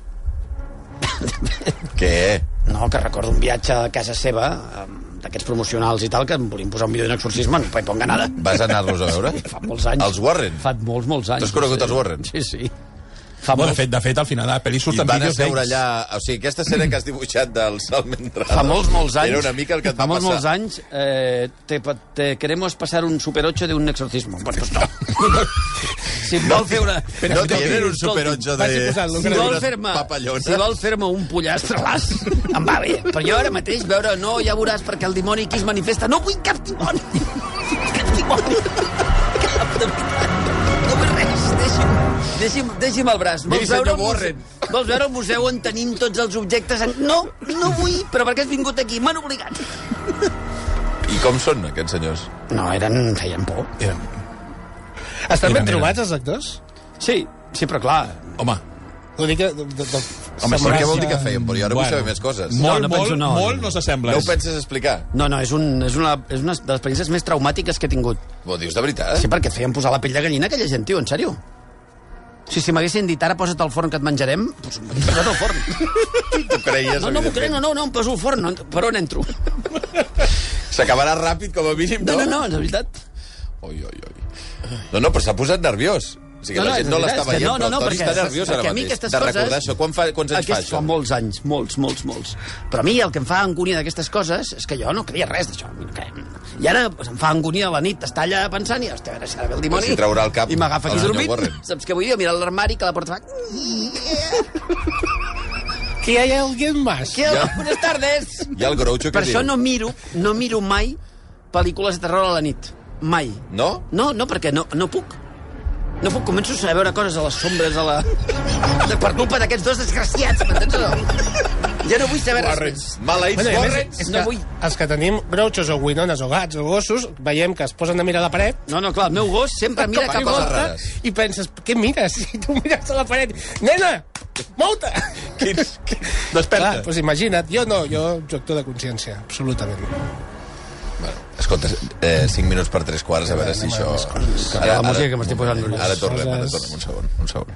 Què? No, que recordo un viatge a casa seva, d'aquests promocionals i tal, que em volien posar un vídeo d'un exorcisme, no hi ponga nada. Vas anar-los a veure? Fa molts anys. Els Warren? Fa molts, molts anys. T'has conegut els Warren? Sí, sí. Fa bueno, de, fet, de fet, al final de la pel·li surten vídeos d'ells. I van a seure allà... O sigui, aquesta escena que has dibuixat del Salmendrada... Fa molts, molts anys... Era una mica el que et va fa molts, passar. molts anys... Eh, te, te queremos pasar un Super ocho de un exorcismo. Pues, pues no. Si em vol fer una... No tienen un Super ocho de... Si vol fer-me si vol fer-me un pollastre las, em va bé. Però jo ara mateix, veure, no, ja veuràs, perquè el dimoni aquí es manifesta. No vull cap dimoni! Cap dimoni! Cap de veritat! No vull res, deixi'm... Deixi'm, deixi'm el braç. Vols veure, el museu, vols veure el museu on tenim tots els objectes? En... No, no vull, però per què has vingut aquí? M'han obligat. I com són, aquests senyors? No, eren... feien por. Eren... Estan ben trobats, els actors? Sí, sí, però clar... Home, Vull dir que... De, de, de, Home, per què vol dir que feien por? Jo ara vull saber més coses. Molt, no, no molt, penso, no, molt no. no s'assembla. No ho penses explicar? No, no, és, un, és, una, és una de les experiències més traumàtiques que he tingut. Ho dius de veritat? Sí, perquè feien posar la pell de gallina aquella gent, tio, en sèrio. Sí, si m'haguessin dit ara posa't al forn que et menjarem, doncs m'hagués posat al forn. Tu creies, No, no m'ho crec, no, no, no, em poso al forn, no, per on entro? S'acabarà ràpid, com a mínim, no? No, no, no, és veritat. Oi, oi, oi. No, no, però s'ha posat nerviós. O sigui, No, la no, gent és no veritat, l'està és que veient, no, no, però no, el Toni perquè- està nerviós ara perquè a mi mateix. aquestes De coses- recordar això. Quan fa, quants anys fa Aquest fa això? molts anys, molts, molts, molts. Però a mi el que em fa angúnia d'aquestes coses és que jo no creia res d'això. I ara pues, em fa angúnia a la nit estar allà pensant i, hòstia, a veure si ara ve el dimoni. Però si traurà el cap I m'agafa el aquí senyor dormint. Warren. Saps què vull dir? Mirar l'armari que la porta fa... Que hi ha alguien más. Que... Ja. Buenas tardes. I el Groucho Per què això diu? no miro, no miro mai pel·lícules de terror a la nit. Mai. No? No, no, perquè no, no puc. No puc, començo a veure coses a les sombres, a la... per culpa d'aquests dos desgraciats, m'entens o no? Ja no vull saber res més. Maleïts Bueno, i a més, Warrens. és que No vull. els que tenim grouchos o guinones o gats o gossos, veiem que es posen a mirar la paret No, no, clar, el meu gos sempre mira cap a coses la... rares. i penses, què mires? I tu mires a la paret, nena, mou-te! Quins... desperta. Clar, doncs imagina't, jo no, jo objector de consciència, absolutament. Bueno, escolta, eh, cinc minuts per tres quarts, a veure si això... La música que m'estic posant nerviós. Ara tornem, ara tornem, un segon, un segon.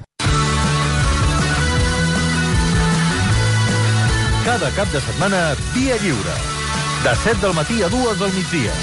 Cada cap de setmana, Via Lliure. De set del matí a dues del migdia.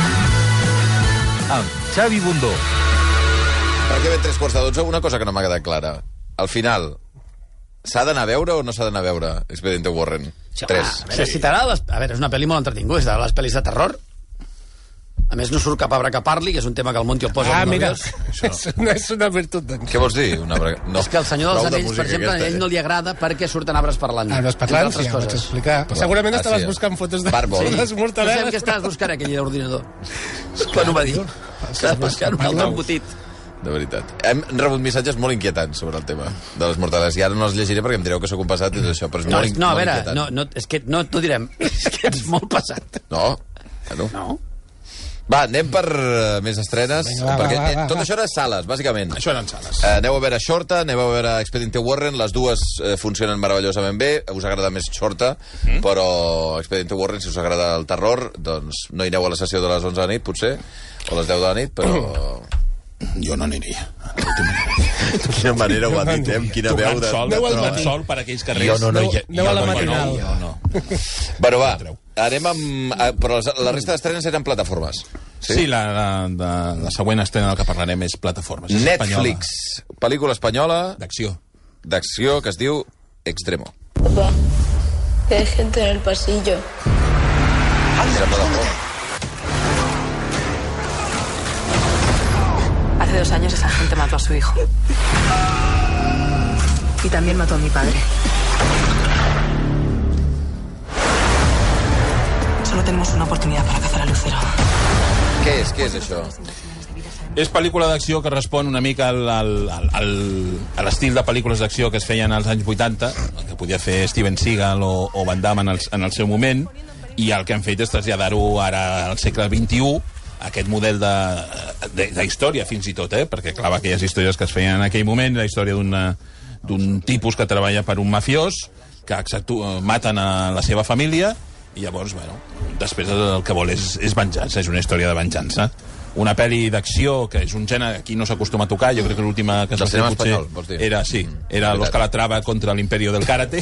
Amb Xavi Bundó. Perquè ben tres quarts de dotze, una cosa que no m'ha quedat clara. Al final, s'ha d'anar a veure o no s'ha d'anar a veure Expediente Warren? Tres. A veure, si t'agrada les... A veure, és una pel·li molt entretinguda, és de les pel·lis de terror. A més, no surt cap arbre que parli, que és un tema que el Monti el posa Ah, molt mira, nerviós. és una, és una virtut, doncs. Què vols dir? Una... No. És que el Senyor dels Prou de Anells, per música exemple, a aquesta, ell no li agrada perquè surten arbres parlant. Arbres entre parlants, altres ja ho vaig coses. explicar. Però- Segurament Ah, estaves sí, buscant fotos de Barbol. de les No sabem mortadelles. què estaves buscant, aquell ordinador. Quan ho va dir. Estaves buscant un altre embotit. De veritat. Hem rebut missatges molt inquietants sobre el tema de les mortades. I ara no els llegiré perquè em direu que sóc un passat i tot això, però és No, molt, és- no, a molt veure, inquietant. no, no, és que no t'ho direm. És que ets molt passat. No? Bueno. No? Va, anem per uh, més estrenes. Vinga, va, perquè va, va, eh, va, tot va. això era sales, bàsicament. Això eren sales. Uh, aneu a veure Shorta, aneu a veure Expediente Warren, les dues uh, funcionen meravellosament bé, us agrada més Shorta, mm. però Expediente Warren, si us agrada el terror, doncs no hi aneu a la sessió de les onze de la nit, potser, o a les deu de la nit, però... Jo no aniria. De quina manera ho ha dit, eh? Amb quina veu Tornant de... sol, Aneu al tornant matí. sol per aquells carrers. Jo no, no, Aneu- aneu a la jo no, matinal. jo no. Bueno, va, anem amb... eh, Però les- la resta d'estrenes eren plataformes. Sí, sí la, la, la, la següent estrena del que parlarem és Plataformes. És Netflix, pel·lícula espanyola... D'acció. D'acció, que es diu Extremo. Papá, que hay gente en el pasillo. Sembla de por. Hace dos años esa gente mató a su hijo. Y también mató a mi padre. Solo tenemos una oportunidad para cazar a Lucero. Què és? Què és això? És pel·lícula d'acció que respon una mica al, al, al, al, a l'estil de pel·lícules d'acció que es feien als anys vuitanta, el que podia fer Steven Seagal o, o Van Damme en el, en el seu moment, i el que han fet és traslladar-ho ara al segle vint-i-u, aquest model de, de, de història, fins i tot, eh? Perquè, clar, aquelles històries que es feien en aquell moment, la història d'un tipus que treballa per un mafiós, que actua, maten a la seva família, i llavors, bueno, després el que vol és, és venjança, és una història de venjança. una pel·li d'acció, que és un gènere que aquí no s'acostuma a tocar, jo crec que l'última que es va fer potser espanyol, vols dir? era, sí, era Los Calatrava contra l'Imperio del Karate.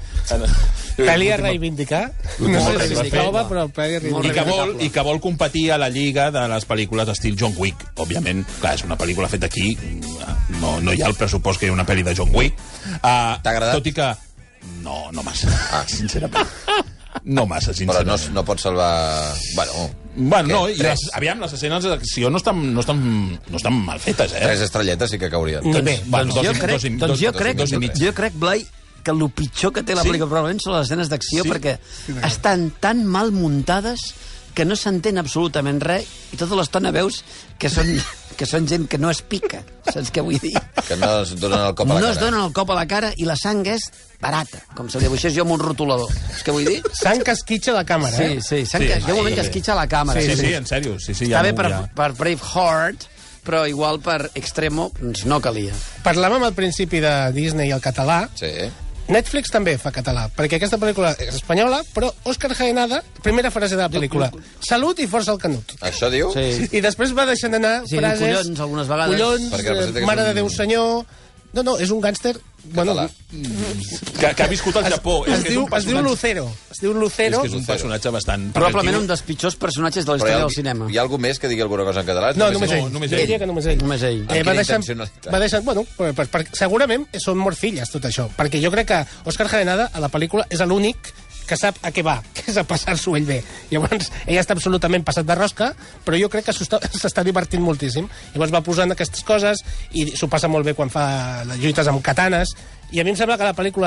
Pel·li a reivindicar? No sé si es prova, però pel·li a I que, reivindicar. vol, I que vol competir a la lliga de les pel·lícules d'estil John Wick. Òbviament, clar, és una pel·lícula feta aquí, no, no hi ha el pressupost que hi ha una pel·li de John Wick. Uh, T'ha agradat? Tot i que... No, no massa, ah. sincerament. No massa, sincerament. Però no, no pot salvar... Bueno, bueno no, i Tres. les, aviam, les escenes d'acció no estan, no, estan, no estan mal fetes, eh? Tres estrelletes sí que caurien. Ni bé. Bueno, Doncs, dos, jo i- crec, dos, i- doncs dos, jo dos, crec, dos i mig. jo crec, Blai, que el pitjor que té la Sí? pel·lícula probablement són les escenes d'acció, Sí? perquè estan tan mal muntades que no s'entén absolutament res i tota l'estona veus que són, que són gent que no es pica, saps què vull dir? Que no es donen el cop a la No cara. es donen el cop a la cara i la sang és barata, com si li dibuixés jo amb un rotulador. Saps què vull dir? Sang que esquitxa la càmera, Sí, eh? sí, sang Sí. que, hi ha un moment que Sí. esquitxa la càmera. Sí, sí, en sèrio. Sí, sí, Està ja bé no- per, ja... per Braveheart, però igual per Extremo doncs no calia. Parlàvem al principi de Disney i el català. Sí. Netflix també fa català, perquè aquesta pel·lícula és espanyola, però Òscar Jaenada, primera frase de la pel·lícula, salut i força al Canut. Això diu? Sí. I després va deixant anar Sí, frases... collons, algunes vegades. Collons, Perquè representa que eh, mare és un- de Déu senyor... No, no, és un gàngster... Bueno, Català. Que, que ha viscut al Japó. es, és que diu, és un es diu personatge- Lucero. Es diu És Lucero. que és un personatge bastant... Probablement perquè un el dels pitjors personatges de la Però hi història ha, del cinema. hi ha algú més que digui alguna cosa en català? No, només no, ell. només Jo ell. diria que només ell. Només ell. Eh, Amb va, quina deixar, intencionalitat? va deixar... Bueno, per, per, per, segurament són morcilles, tot això. Perquè jo crec que Òscar Jaenada, a la pel·lícula, és l'únic que sap a què va, que és a passar-s'ho ell bé. Llavors, ell està absolutament passat de rosca, però jo crec que s'ho està- s'està divertint moltíssim. Llavors va posant aquestes coses i s'ho passa molt bé quan fa les lluites amb katanes. I a mi em sembla que la pel·lícula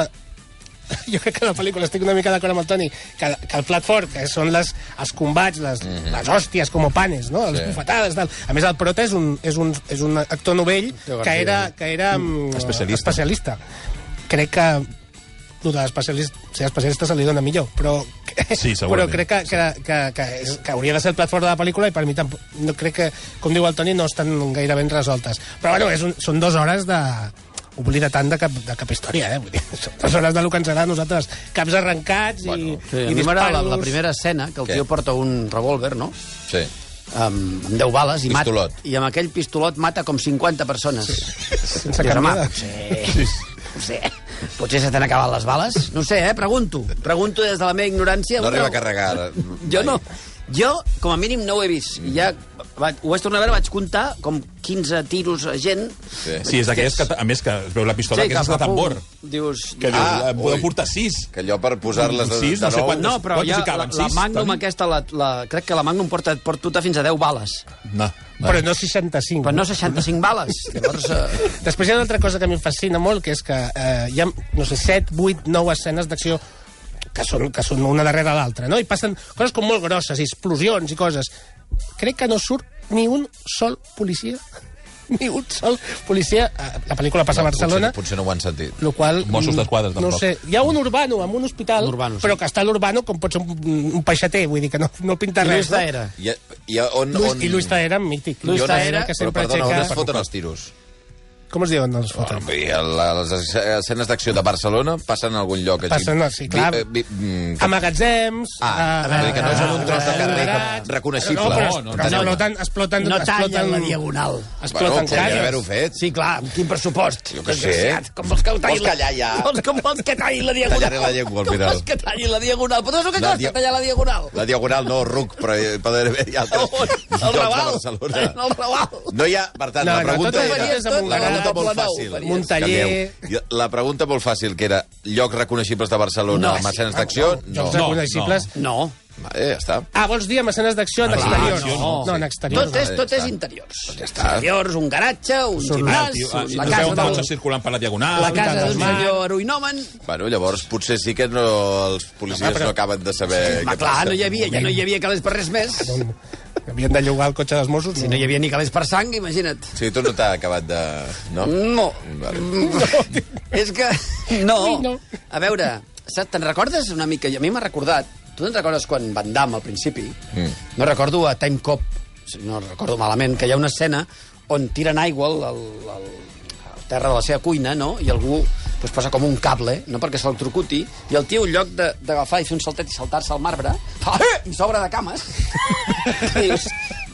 jo crec que la pel·lícula, estic una mica d'acord amb el Toni, que, que el plat fort, que són les, els combats, les, mm -hmm. les hòsties com panes, no? Les Sí. bufetades, tal. A més, el Prota és un, és un, és un actor novell que era, que era mm, Especialista. especialista. Crec que el de l'especialista, ser especialista se li dona millor, però, Sí, però segurament. crec que, que, que, que, és, que hauria de ser el plat fort de la pel·lícula i per mi tampoc, no crec que, com diu el Toni, no estan gaire ben resoltes. Però bueno, és un, són dues hores de oblida tant de cap, de cap història, eh? Vull dir, són dues hores de lo que ens agrada a nosaltres. Caps arrencats i, Bueno, Sí, i a mi m'agrada la, disparos. la primera escena, que el Què? tio porta un revòlver, no? Sí. Amb, amb deu bales i, Pistolot. mata, i amb aquell pistolot mata com cinquanta persones. Sí. Sense Dius, cap home, miedo. potser, potser, potser se t'han acabat les bales. No ho sé, eh? Pregunto. Pregunto des de la meva ignorància. No arriba a Però- carregar. Jo no. Jo, com a mínim, no ho he vist. I ja vaig, ho vaig tornar a veure, vaig comptar com quinze tiros a gent. Sí. Sí, és d'aquelles que, a més, que es veu la pistola, que és fa de tambor. pum. Dius... Que dius, Ah, ah, podeu ui. portar sis. Que allò per posar-les de, Sis, de no sé nou... quantes- No, però quantes ja hi caben? la, la Sis, Magnum Toni? aquesta, la, la, crec que la Magnum porta, pot portar fins a deu bales. No. Però no seixanta-cinc. Però no seixanta-cinc bales. Llavors, eh, Després hi ha una altra cosa que a mi em fascina molt, que és que eh, hi ha, no sé, set, vuit, nou escenes d'acció que són, que són una darrere l'altra, no? I passen coses com molt grosses, i explosions i coses. Crec que no surt ni un sol policia, ni un sol policia. Eh, La pel·lícula passa No, a Barcelona, Potser, potser no ho han sentit. lo qual... Mossos d'Esquadra, No tampoc. sé, hi ha un urbano amb un hospital, Un urbano, sí. però que està a l'urbano com pot ser un, un peixater, vull dir que no, no pinta I Luis res. No? Taera. I, i on, Luis, on... I Luis Taera, mític. Luis Luis Taera, Taera, que Però, sempre perdona, on es aixeca... foten els tiros? Com es diuen els foten? Vull dir, la- les escenes d'acció de Barcelona passen a algun lloc. així. Passen, sí, clar. Vi, eh, vi, mm, A magatzems... Ah, vull dir que no és en un tros de carrer alliberats. reconeixible. No, però, No, no, però no. exploten, exploten, No tallen exploten, la diagonal. exploten Bueno, podria cases. haver-ho fet. Sí, clar, amb quin pressupost? Jo què sé. Desgraciat. Com vols que ho tallin? Vols callar ja? Vols, com vols que tallin la diagonal? Tallaré la llengua, al Com final. vols que tallin la diagonal? Però tu saps el que La costa dia- tallar la diagonal? La Diagonal no, Ruc, però hi poden haver altres On? llocs El de Raval. Barcelona. El Raval. No hi ha... Per tant, No, la no, pregunta tot era... faries a Montgat, La pregunta a molt Poblenou, fàcil. faries. Montaller. Canvieu. La pregunta molt fàcil, que era llocs reconeixibles de Barcelona No. amb escenes d'acció? No. Jocs No, reconeixibles. No. Vale, ja està. Ah, vols dir amb escenes d'acció en Ah, exteriors? no. No, en exteriors. Tot és, tot és està. interiors. Ja està. Interiors, un garatge, un Surt gimnàs, Tio, ah, la no casa veu un del... cotxe circulant per la diagonal. La casa del d'un mar. senyor heroïnomen. Bueno, llavors potser sí que no, els policies no acaben de saber Ma, què clar, passa. no hi havia, ja no hi havia calés per res més. Havien de llogar el cotxe dels Mossos. Si no hi havia ni calés per sang, imagina't. O sigui, tu no t'ha acabat de... No? No. Vale. És que... No. Ui, no. A veure, saps, te'n recordes una mica? A mi m'ha recordat. Tu te'n recordes quan Van Damme, al principi, Mm. no recordo a Time Cop, no recordo malament, que hi ha una escena on tiren aigua al, al, al, al terra de la seva cuina, no?, i algú pues, posa com un cable, no perquè s'electrocuti, i el tio, en lloc de- d'agafar i fer un saltet i saltar-se al marbre, fa, eh! I s'obre de cames. I dius,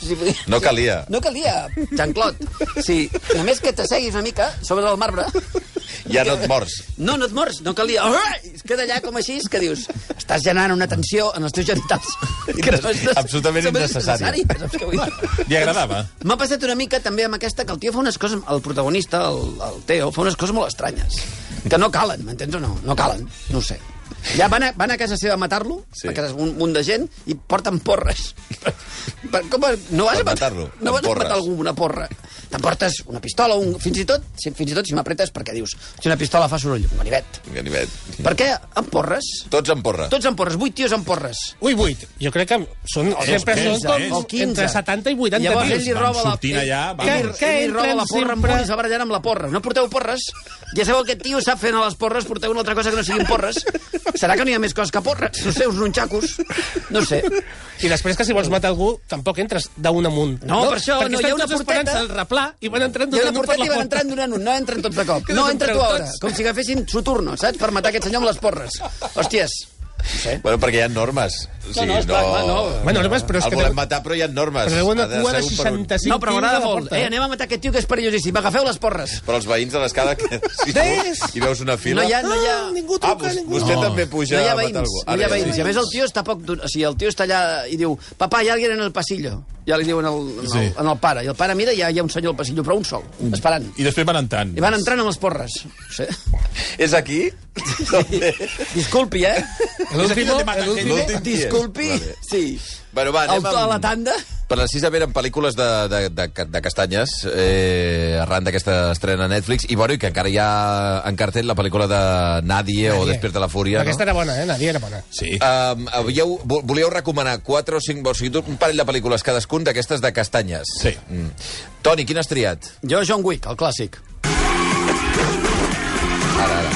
Sí, vull dir, No calia. No calia, Jean-Claude. Sí, només que t'asseguis una mica sobre el marbre. Ja no et mors. No, no et mors, no calia. Es queda allà com així, que dius, estàs generant una tensió en els teus genitals. Que no és, absolutament innecessari. Saps què vull dir? Li agradava? M'ha passat una mica també amb aquesta, que el tio fa unes coses, el protagonista, el, el Teo, fa unes coses molt estranyes. Que no calen, m'entens o no? No calen, no ho sé. Ja van a, van a casa seva a matar-lo, sí. A casa un munt de gent, i porten porres. Per, com, no vas per a matar-lo? No vas a matar algú una porra. T'emportes una pistola, un, fins i tot, si, fins i tot si m'apretes, perquè dius, si una pistola fa soroll, un ganivet. Un ganivet. Per què amb porres? Tots amb porra. Tots amb porres, vuit tios amb porres. Ui, vuit. Jo crec que són, sempre són com entre setanta i vuitanta llavors tios. Ell li roba la, sortint allà, ell, ell, ell li roba la porra amb un i se barallant amb la porra. No porteu porres? Ja sabeu que aquest tio sap fer a les porres, porteu una altra cosa que no siguin porres. Serà que no hi ha més coses que porres? No sé, uns nunxacos. No sé. I després que si vols matar algú, tampoc entres d'un amunt. No, no, per això perquè no, hi ha una porteta al replà i van entrant hi ha d'un una en un per porteta la i van porta. entrant d'un en un, no entren tots de cop. No, entra tu ara, com si agafessin su turno, saps? Per matar aquest senyor amb les porres. Hòsties. No sé. Bueno, perquè hi ha normes. O sigui, no, no, esclar, no... no. Bueno, normes, però és el que... volem deu... matar, però hi ha normes. Però deu una Ha de cua de ser un per un. seixanta-cinc No, però m'agrada quilos a la molt. porta. Eh, anem a matar aquest tio que és perillosíssim. Agafeu les porres. Però els veïns de l'escala... Que... Si Ves? I veus una fila... No hi ha... No hi ha... Ah, ningú Ah, truca, vos, ningú... vostè No. també puja No hi ha a matar veïns, algú. no hi ha Ara, veïns. I a més el tio està poc... O sigui, el tio està allà i diu papà, hi ha alguien en el pasillo. Ja li diuen al, en, Sí. el, en el pare. I el pare mira i hi ha, hi ha un senyor al pasillo, però un sol, esperant. I després van entrant. I van entrant amb les porres. No sé. És aquí? Disculpi, eh? L'último... L'últim qui és? Disculpi. Vale. Sí. Bueno, va, anem El to a la amb... tanda. Precisament en pel·lícules de, de, de, de castanyes, eh, arran d'aquesta estrena a Netflix, i bueno, i que encara hi ha en cartell la pel·lícula de Nadie, o Despierta la Fúria. Aquesta no? era bona, eh? Nadie era bona. Sí. Um, havíeu, vo- volíeu recomanar quatre o cinc, o sigui, un parell de pel·lícules cadascun d'aquestes de castanyes. Sí. Mm. Toni, quin has triat? Jo, John Wick, el clàssic. Ara, ara.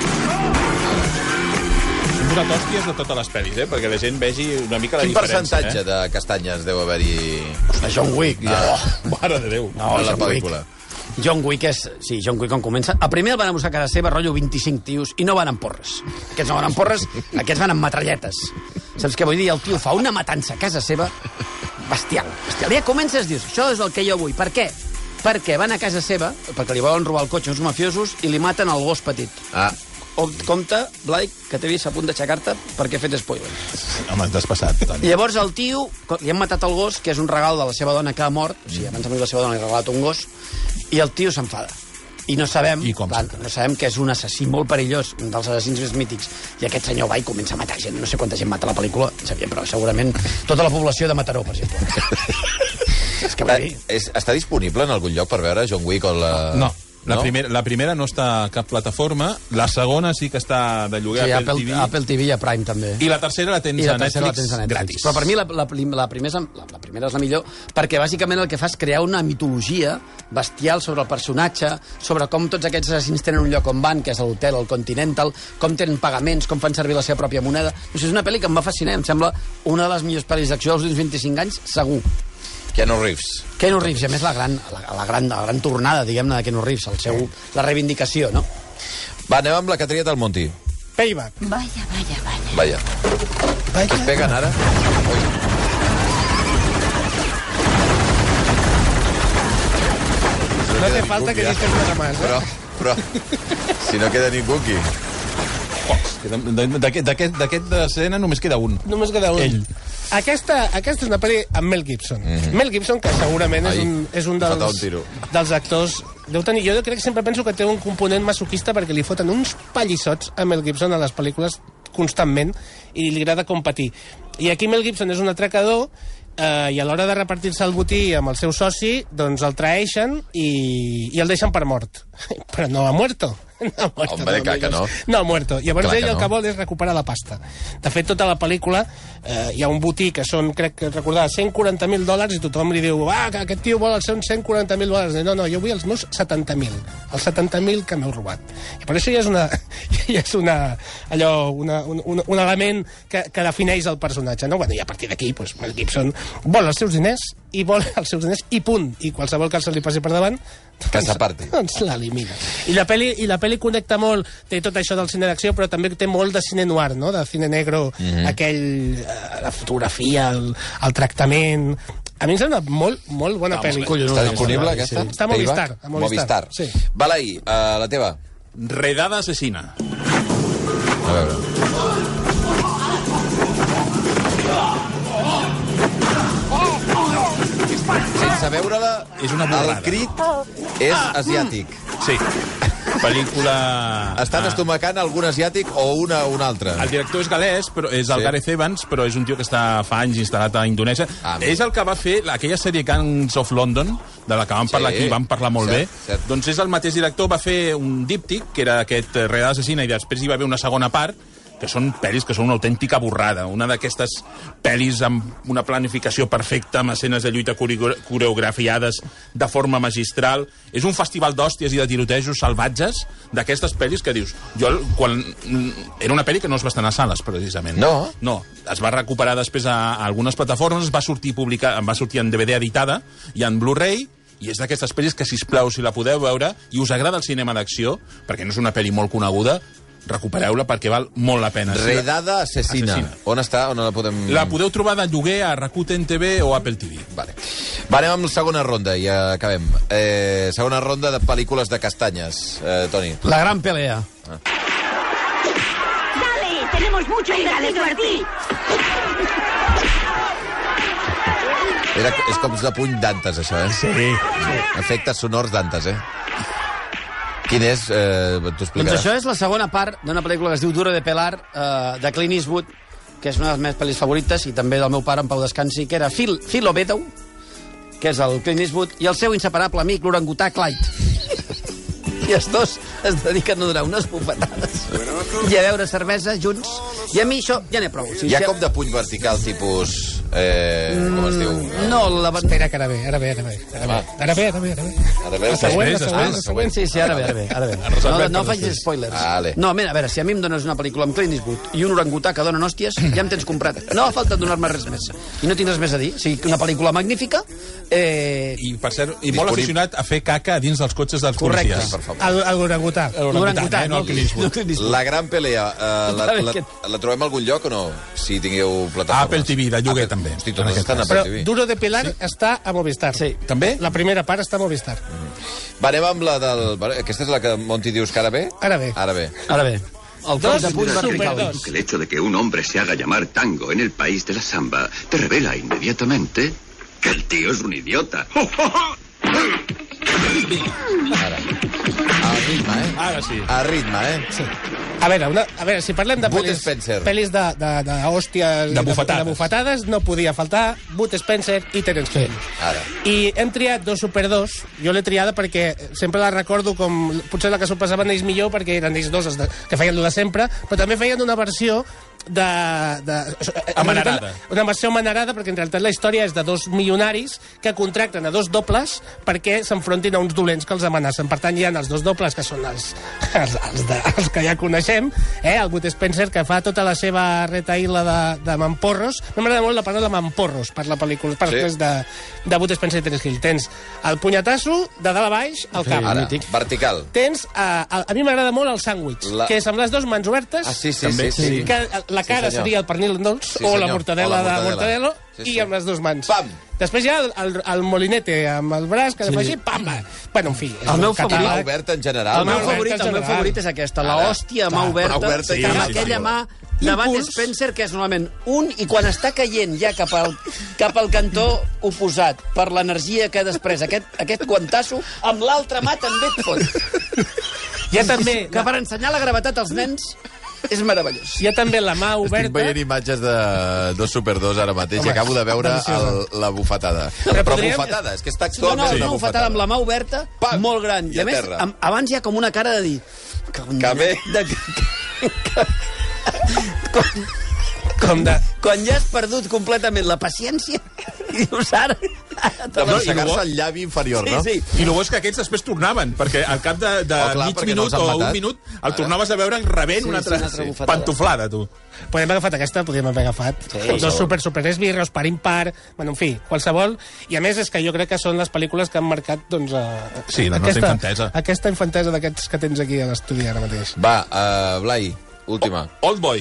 Hem posat hòsties de totes les pel·lis, eh? Perquè la gent vegi una mica la Quin diferència. percentatge Eh? de castanyes deu haver-hi De John Wick. Ah. Oh. Mare de Déu. No, a la John Wick. pel·lícula? John Wick és... Sí, John Wick, on comença... A primer el van a buscar a casa seva, rotllo vint-i-cinc tios, i no van amb porres. Aquests no van amb porres, aquests van amb matralletes. Saps què vull dir? El tio fa una matança a casa seva bestial. bestial. Ja comences, dius, això és el que jo vull. Per què? Perquè van a casa seva, perquè li volen robar el cotxe uns mafiosos i li maten el gos petit. Ah. O, compte, Blake, que t'he vist a punt d'aixecar-te perquè he fet spoiler. Home, t'has passat, Toni. I llavors el tio, li han matat el gos, que és un regal de la seva dona que ha mort, o sigui, abans de morir la seva dona li ha regalat un gos, i el tio s'enfada. I no sabem, I com clar, no sabem que és un assassí molt perillós, un dels assassins més mítics, i aquest senyor va i comença a matar gent. No sé quanta gent mata a la pel·lícula, sabia, però segurament tota la població de Mataró, per exemple. És que vull dir... És, està disponible en algun lloc per veure John Wick o la... No. La, No? primera, la primera no està a cap plataforma, la segona sí que està de lloguer Sí, a Apple, Apple T V, Apple T V i a Prime, també. i la tercera la tens I la a tercera la Netflix, tens a Netflix. gratis. Però per mi la, la, la, primera és, la, la primera és la millor, perquè bàsicament el que fa és crear una mitologia bestial sobre el personatge, sobre com tots aquests assassins tenen un lloc on van, que és l'hotel, el Continental, com tenen pagaments, com fan servir la seva pròpia moneda. O sigui, és una pel·li que em va fascinar, em sembla una de les millors pel·lis d'acció dels últims vint-i-cinc anys, segur. Keanu Reeves. Keanu Reeves, i a més la gran, la, la gran, la gran tornada, diguem-ne, de Keanu Reeves, el seu, la reivindicació, no? Va, anem amb la que ha triat el Monty. Payback. Vaya, vaya, vaya. Vaya. Vaya. Què es peguen ara? Ui. No hace falta que dices nada más, eh? Però, però, si no queda ningú aquí. D'aquest d'aquest- d'aquest escena només queda un. Només queda un. Ell. Aquesta, aquesta és una pel·li amb Mel Gibson. Mm -hmm. Mel Gibson, que segurament és Ai, un, és un m'ha faltat un dels, tiro. dels actors... Deu tenir, jo crec que sempre penso que té un component masoquista perquè li foten uns pallissots a Mel Gibson a les pel·lícules constantment i li agrada competir. I aquí Mel Gibson és un atracador eh, i a l'hora de repartir-se el botí amb el seu soci, doncs el traeixen i, i el deixen per mort. Però no ha muerto. No ha muerto. Hombre, clar que no. No ha muerto. Llavors Clar ell que el no. que vol és recuperar la pasta. De fet, tota la pel·lícula eh, hi ha un botí que són, crec que recordar, cent quaranta mil dòlars i tothom li diu, ah, que aquest tio vol els seus cent quaranta mil dòlars. No, no, jo vull els meus setanta mil. Els setanta mil que m'heu robat. I per això ja és una, ja és una allò, una, un, un, un element que, que defineix el personatge. No? Bueno, i a partir d'aquí, doncs, Mel Gibson vol els seus diners i vol els seus diners i punt. I qualsevol que se li passi per davant Que s'aparti. doncs l'elimina. I la peli, i la peli connecta molt, té tot això del cine d'acció, però també té molt de cine noir, no? De cine negro, Mhm. aquell, eh, la fotografia, el, el tractament... A mi em sembla molt, molt bona pel·li. Està disponible, aquesta? Està a Movistar. A Movistar. Sí. Balai, uh, la teva. Redada assassina. A veure. Sense veure-la, és una borrada. El crit és asiàtic. Sí. Pel·lícula... Estan estomacant algun asiàtic o una un altre. El director és galès, però és el Sí. Gareth Evans, però és un tio que està fa anys instal·lat a Indonèsia. Ah, és el que va fer aquella sèrie Gangs of London, de la que vam parlar Sí. aquí, vam parlar molt Cert, bé. cert. Doncs és el mateix director, va fer un díptic, que era aquest eh, Redada assassina, i després hi va haver una segona part, que són pel·lis que són una autèntica borrada. Una d'aquestes pel·lis amb una planificació perfecta, amb escenes de lluita coreografiades de forma magistral. És un festival d'hòsties i de tirotejos salvatges d'aquestes pel·lis que dius... Jo, quan... Era una pel·li que no es va estar a sales, precisament. No? No. Es va recuperar després a, a algunes plataformes, va sortir, publicar, va sortir en D V D editada i en Blu-ray, i és d'aquestes pel·lis que, sisplau, si la podeu veure i us agrada el cinema d'acció, perquè no és una pel·li molt coneguda, recupereu-la perquè val molt la pena. Redada assassina. Assassina. On està? On la podem... La podeu trobar de lloguer a Rakuten T V o Apple T V. Vale. Va, anem amb la segona ronda i ja acabem. Eh, segona ronda de pel·lícules de castanyes. Eh, Toni. La gran pelea. Ah. ¡Dale! ¡Tenemos mucho que divertir! Era, és com de puny Dantes, això, eh? Sí. Efectes sonors Dantes, eh? Quin és? Eh, T'ho explicaràs. Doncs això és la segona part d'una pel·lícula que es diu Duro de Pelar, eh, de Clint Eastwood, que és una de les meves pel·lis favorites, i també del meu pare, en Pau Descansi, que era Phil, Phil Obedo, que és el Clint Eastwood, i el seu inseparable amic, l'orangutà Clyde. I els dos es dediquen a donar unes bufetades i a beure cervesa junts. I a mi això ja n'he prou. Si Hi ha ja... cop de puny vertical, tipus... Eh, com es diu? No, la... Espera, que ara ve, ara ve, ara ve. Ara ve, ara ve, ara ve. Ara ve. Ara ve, La següent, la després, següent, la després. següent. Sí, sí, ara ve, ara ve. Ara ve. No, no facis spoilers. Vale. No, mira, a veure, si a mi em dones una pel·lícula amb Clint Eastwood i un orangutà que donen hòsties, ja em tens comprat. No fa falta donar-me res més. I no tinc res més a dir. O sigui, una pel·lícula magnífica... Eh... I, per cert, i molt aficionat a fer caca dins dels cotxes dels Correcte. policies. Per favor. El, el orangutà. L'orangutà, eh, no el Clint Eastwood. La gran pelea, eh, la, la, la trobem a algun lloc o no? Si tingueu plataformes. Apple T V, de lloguer, també. Hosti, totes estan a Però Apple T V. Duro de Pilar sí. està a Movistar. Sí. També? La primera part està a Movistar. Va, anem amb la del... Aquesta és la que Monti dius que ara ve? Ara ve. Ara ve. Ara bé. El Dos cop de puny super vertical. dos. Que el hecho de que un hombre se haga llamar Tango en el país de la samba te revela inmediatamente que el tío es un idiota. Ara. Al ritme, eh? Ara sí. A ritme, eh? Sí. A veure, una, a veure, si parlem de Bud pel·lis, Spencer. pel·lis de, de, de hòsties... De bufetades. De, de bufetades, no podia faltar Bud Spencer i Terence Hill. Ara. I hem triat dos Super dos. Jo l'he triada perquè sempre la recordo com... Potser la que s'ho passaven ells millor perquè eren ells dos els de, que feien lo de sempre, però també feien una versió de... de Amanerada. Una versió amanerada, perquè en realitat la història és de dos milionaris que contracten a dos dobles perquè s'enfrontin a uns dolents que els amenacen. Per tant, hi ha els dos dobles, que són els, els, els, de, els que ja coneixem, eh? El Bud Spencer, que fa tota la seva retaïla de, de mamporros. No m'agrada molt la paraula mamporros per la pel·lícula, per Sí. després de, de Bud Spencer i Terence Hill. Tens el punyetasso de dalt a baix al cap. Ara, vertical. Tens, uh, a, a mi m'agrada molt el sàndwich, La- la... que és amb les dues mans obertes. Ah, sí, sí, També. sí. sí. Que la cara Sí, senyor. seria el pernil dolç Sí, o la senyor. mortadela O la de mortadela. mortadelo Sí, i sí. amb les dues mans. Pam! Després hi ha el, el, el molinete amb el braç que sí. fa així, pam! Bueno, en fi. és El un meu catàleg. Mà oberta en general. El meu Mà favorit, oberta el meu general. favorit és aquesta, la Ara. hòstia, mà Clar, oberta, mà oberta i amb sí, aquella sí. mà de Bud Impuls. Spencer, que és normalment un, i quan està caient ja cap al, cap al cantó oposat per l'energia que després aquest, aquest guantasso, amb l'altra mà també et fot. Hi ha també, Que per ensenyar la gravetat als nens és meravellós. hi ha també la mà Estic oberta. veient imatges de dos Super dos ara mateix i acabo de veure el, la bufetada. Però, podríem- bufetada, és que està No, actualment no, una una bufetada amb la mà oberta, Pam! molt gran. I I a a més, terra. amb, abans hi ha com una cara de dir... Que, Que bé. De, que, que, quan, Com de... quan ja has perdut completament la paciència i dius ara... ara te De la- mossegar-se el llavi inferior, Sí, no? sí. I el bo és que aquests després tornaven, perquè al cap de, de Oh, clar, mig perquè no minut els han o matat. un minut el Ara. tornaves a veure rebent Sí, una sí, altra, una altra bufetada. pantoflada, tu. Podem haver agafat aquesta, podríem haver agafat Sí, dos sí. super, super esbirros, par impar, bueno, en fi, qualsevol. I a més és que jo crec que són les pel·lícules que han marcat, doncs, a, Sí, la nostra infantesa. Aquesta infantesa d'aquests que tens aquí a l'estudi ara mateix. Va, uh, Blai, última. Old Boy.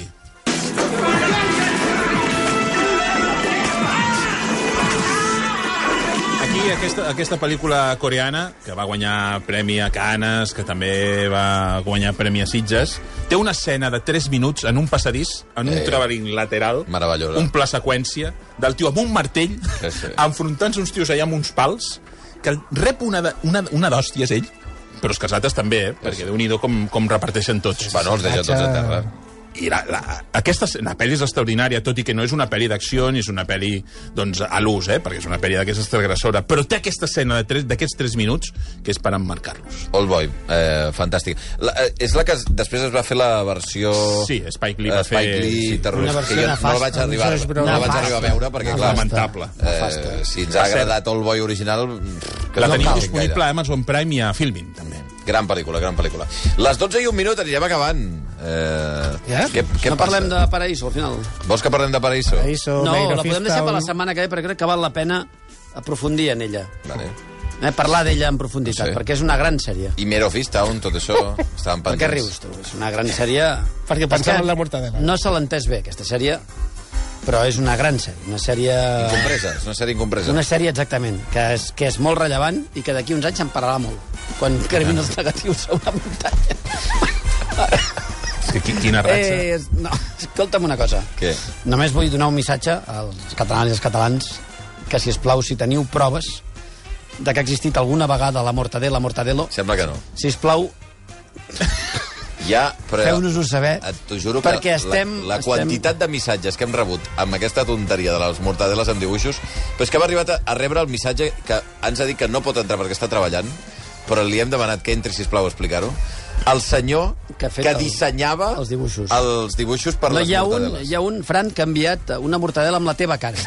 mi aquesta, aquesta pel·lícula coreana, que va guanyar premi a Cannes, que també va guanyar premi a Sitges, té una escena de tres minuts en un passadís, en un eh, travelling lateral, un pla seqüència, del tio amb un martell, sí, sí. enfrontant-se uns tios allà amb uns pals, que rep una, una, una d'hòsties ell, però els casats també, eh? Perquè Déu-n'hi-do com, com reparteixen tots. Bueno, els deixa tots a terra. I la, la, aquesta la pel·li és extraordinària, tot i que no és una pel·li d'acció ni és una pel·li doncs, a l'ús, eh? Perquè és una pel·li d'aquesta transgressora, però té aquesta escena d'aquests tres minuts que és per emmarcar-los. Oldboy, eh, fantàstic. La, eh, és la que després es va fer la versió... Sí, Spike Lee va fer... Spike Lee, sí. terrorista, que jo no la vaig arribar, no la vaig arribar a veure, perquè, clar, lamentable. Eh, si ens ha agradat Oldboy original... La tenim disponible a Amazon Prime i a Filmin, també. Gran pel·lícula, gran pel·lícula. Les dotze i un minut, anirem acabant. Eh, ja? Què, què no passa? Parlem de Paraíso, al final. Vols que parlem de Paraíso? Paraíso no, Main la podem deixar per la Town. setmana que ve, perquè crec que val la pena aprofundir en ella. Vale. Eh, parlar d'ella en profunditat, No sé. perquè és una gran sèrie. I Mare of Easttown, tot això, estaven Per pendents. què rius, tu? És una gran sèrie... Perquè pensava en la mortadela. No se l'ha entès bé, aquesta sèrie, però és una gran sèrie. Una sèrie... Incompresa, és una sèrie incompresa. Una sèrie, exactament, que és, que és molt rellevant i que d'aquí uns anys se'n parlarà molt. Quan cremin els negatius a una muntanya. Quina ratxa. Eh, no, escolta'm una cosa. Què? Només vull donar un missatge als catalans i als catalans que, si us plau, si teniu proves de que ha existit alguna vegada la Mortadela, Mortadelo... Sembla que no. Si us plau... Ja, però... Feu-nos-ho saber, T'ho juro que perquè estem... la, la estem... quantitat de missatges que hem rebut amb aquesta tonteria de les mortadeles amb dibuixos, però és que hem arribat a, a rebre el missatge que ens ha dit que no pot entrar perquè està treballant, però li hem demanat que entri, sisplau, a explicar-ho. El senyor que, que el, dissenyava els dibuixos, els dibuixos per no, les hi ha mortadeles. Un, hi ha un, Fran, que ha enviat una mortadela amb la teva cara.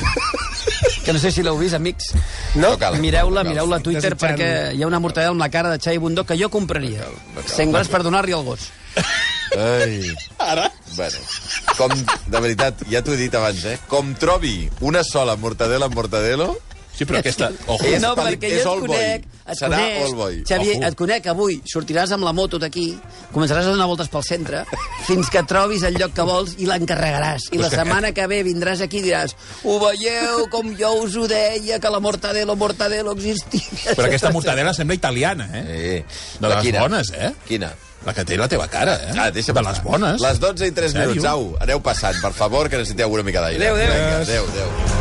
Que no sé si l'heu vist, amics. No, no Mireu-la, no mireu-la a Twitter, Desitjant... perquè hi ha una mortadela amb la cara de Xavi Bundó que jo compraria. cent grans per donar-li al gos. Ai. Ara? Bueno, com, de veritat, ja t'ho he dit abans, eh? Com trobi una sola mortadela amb mortadelo... Sí, però aquesta... Ojo. Eh, no, perquè jo et conec, et Serà conec, Oldboy. Xavier, Ojo. et conec avui, sortiràs amb la moto d'aquí, començaràs a donar voltes pel centre, fins que trobis el lloc que vols i l'encarregaràs. I la setmana que ve vindràs aquí i diràs: ho veieu, com jo us ho deia, que la Mortadelo, Mortadelo existia. Però aquesta mortadela sembla italiana, eh? Sí. De les quina? bones, eh? Quina? La que té la teva cara, eh? Ah, deixa'm de les bones. Les dotze i tres Sèrio? minuts, au, aneu passant, per favor, que necessiteu una mica d'aire. Adéu, adéu. Vinga, adéu, adéu.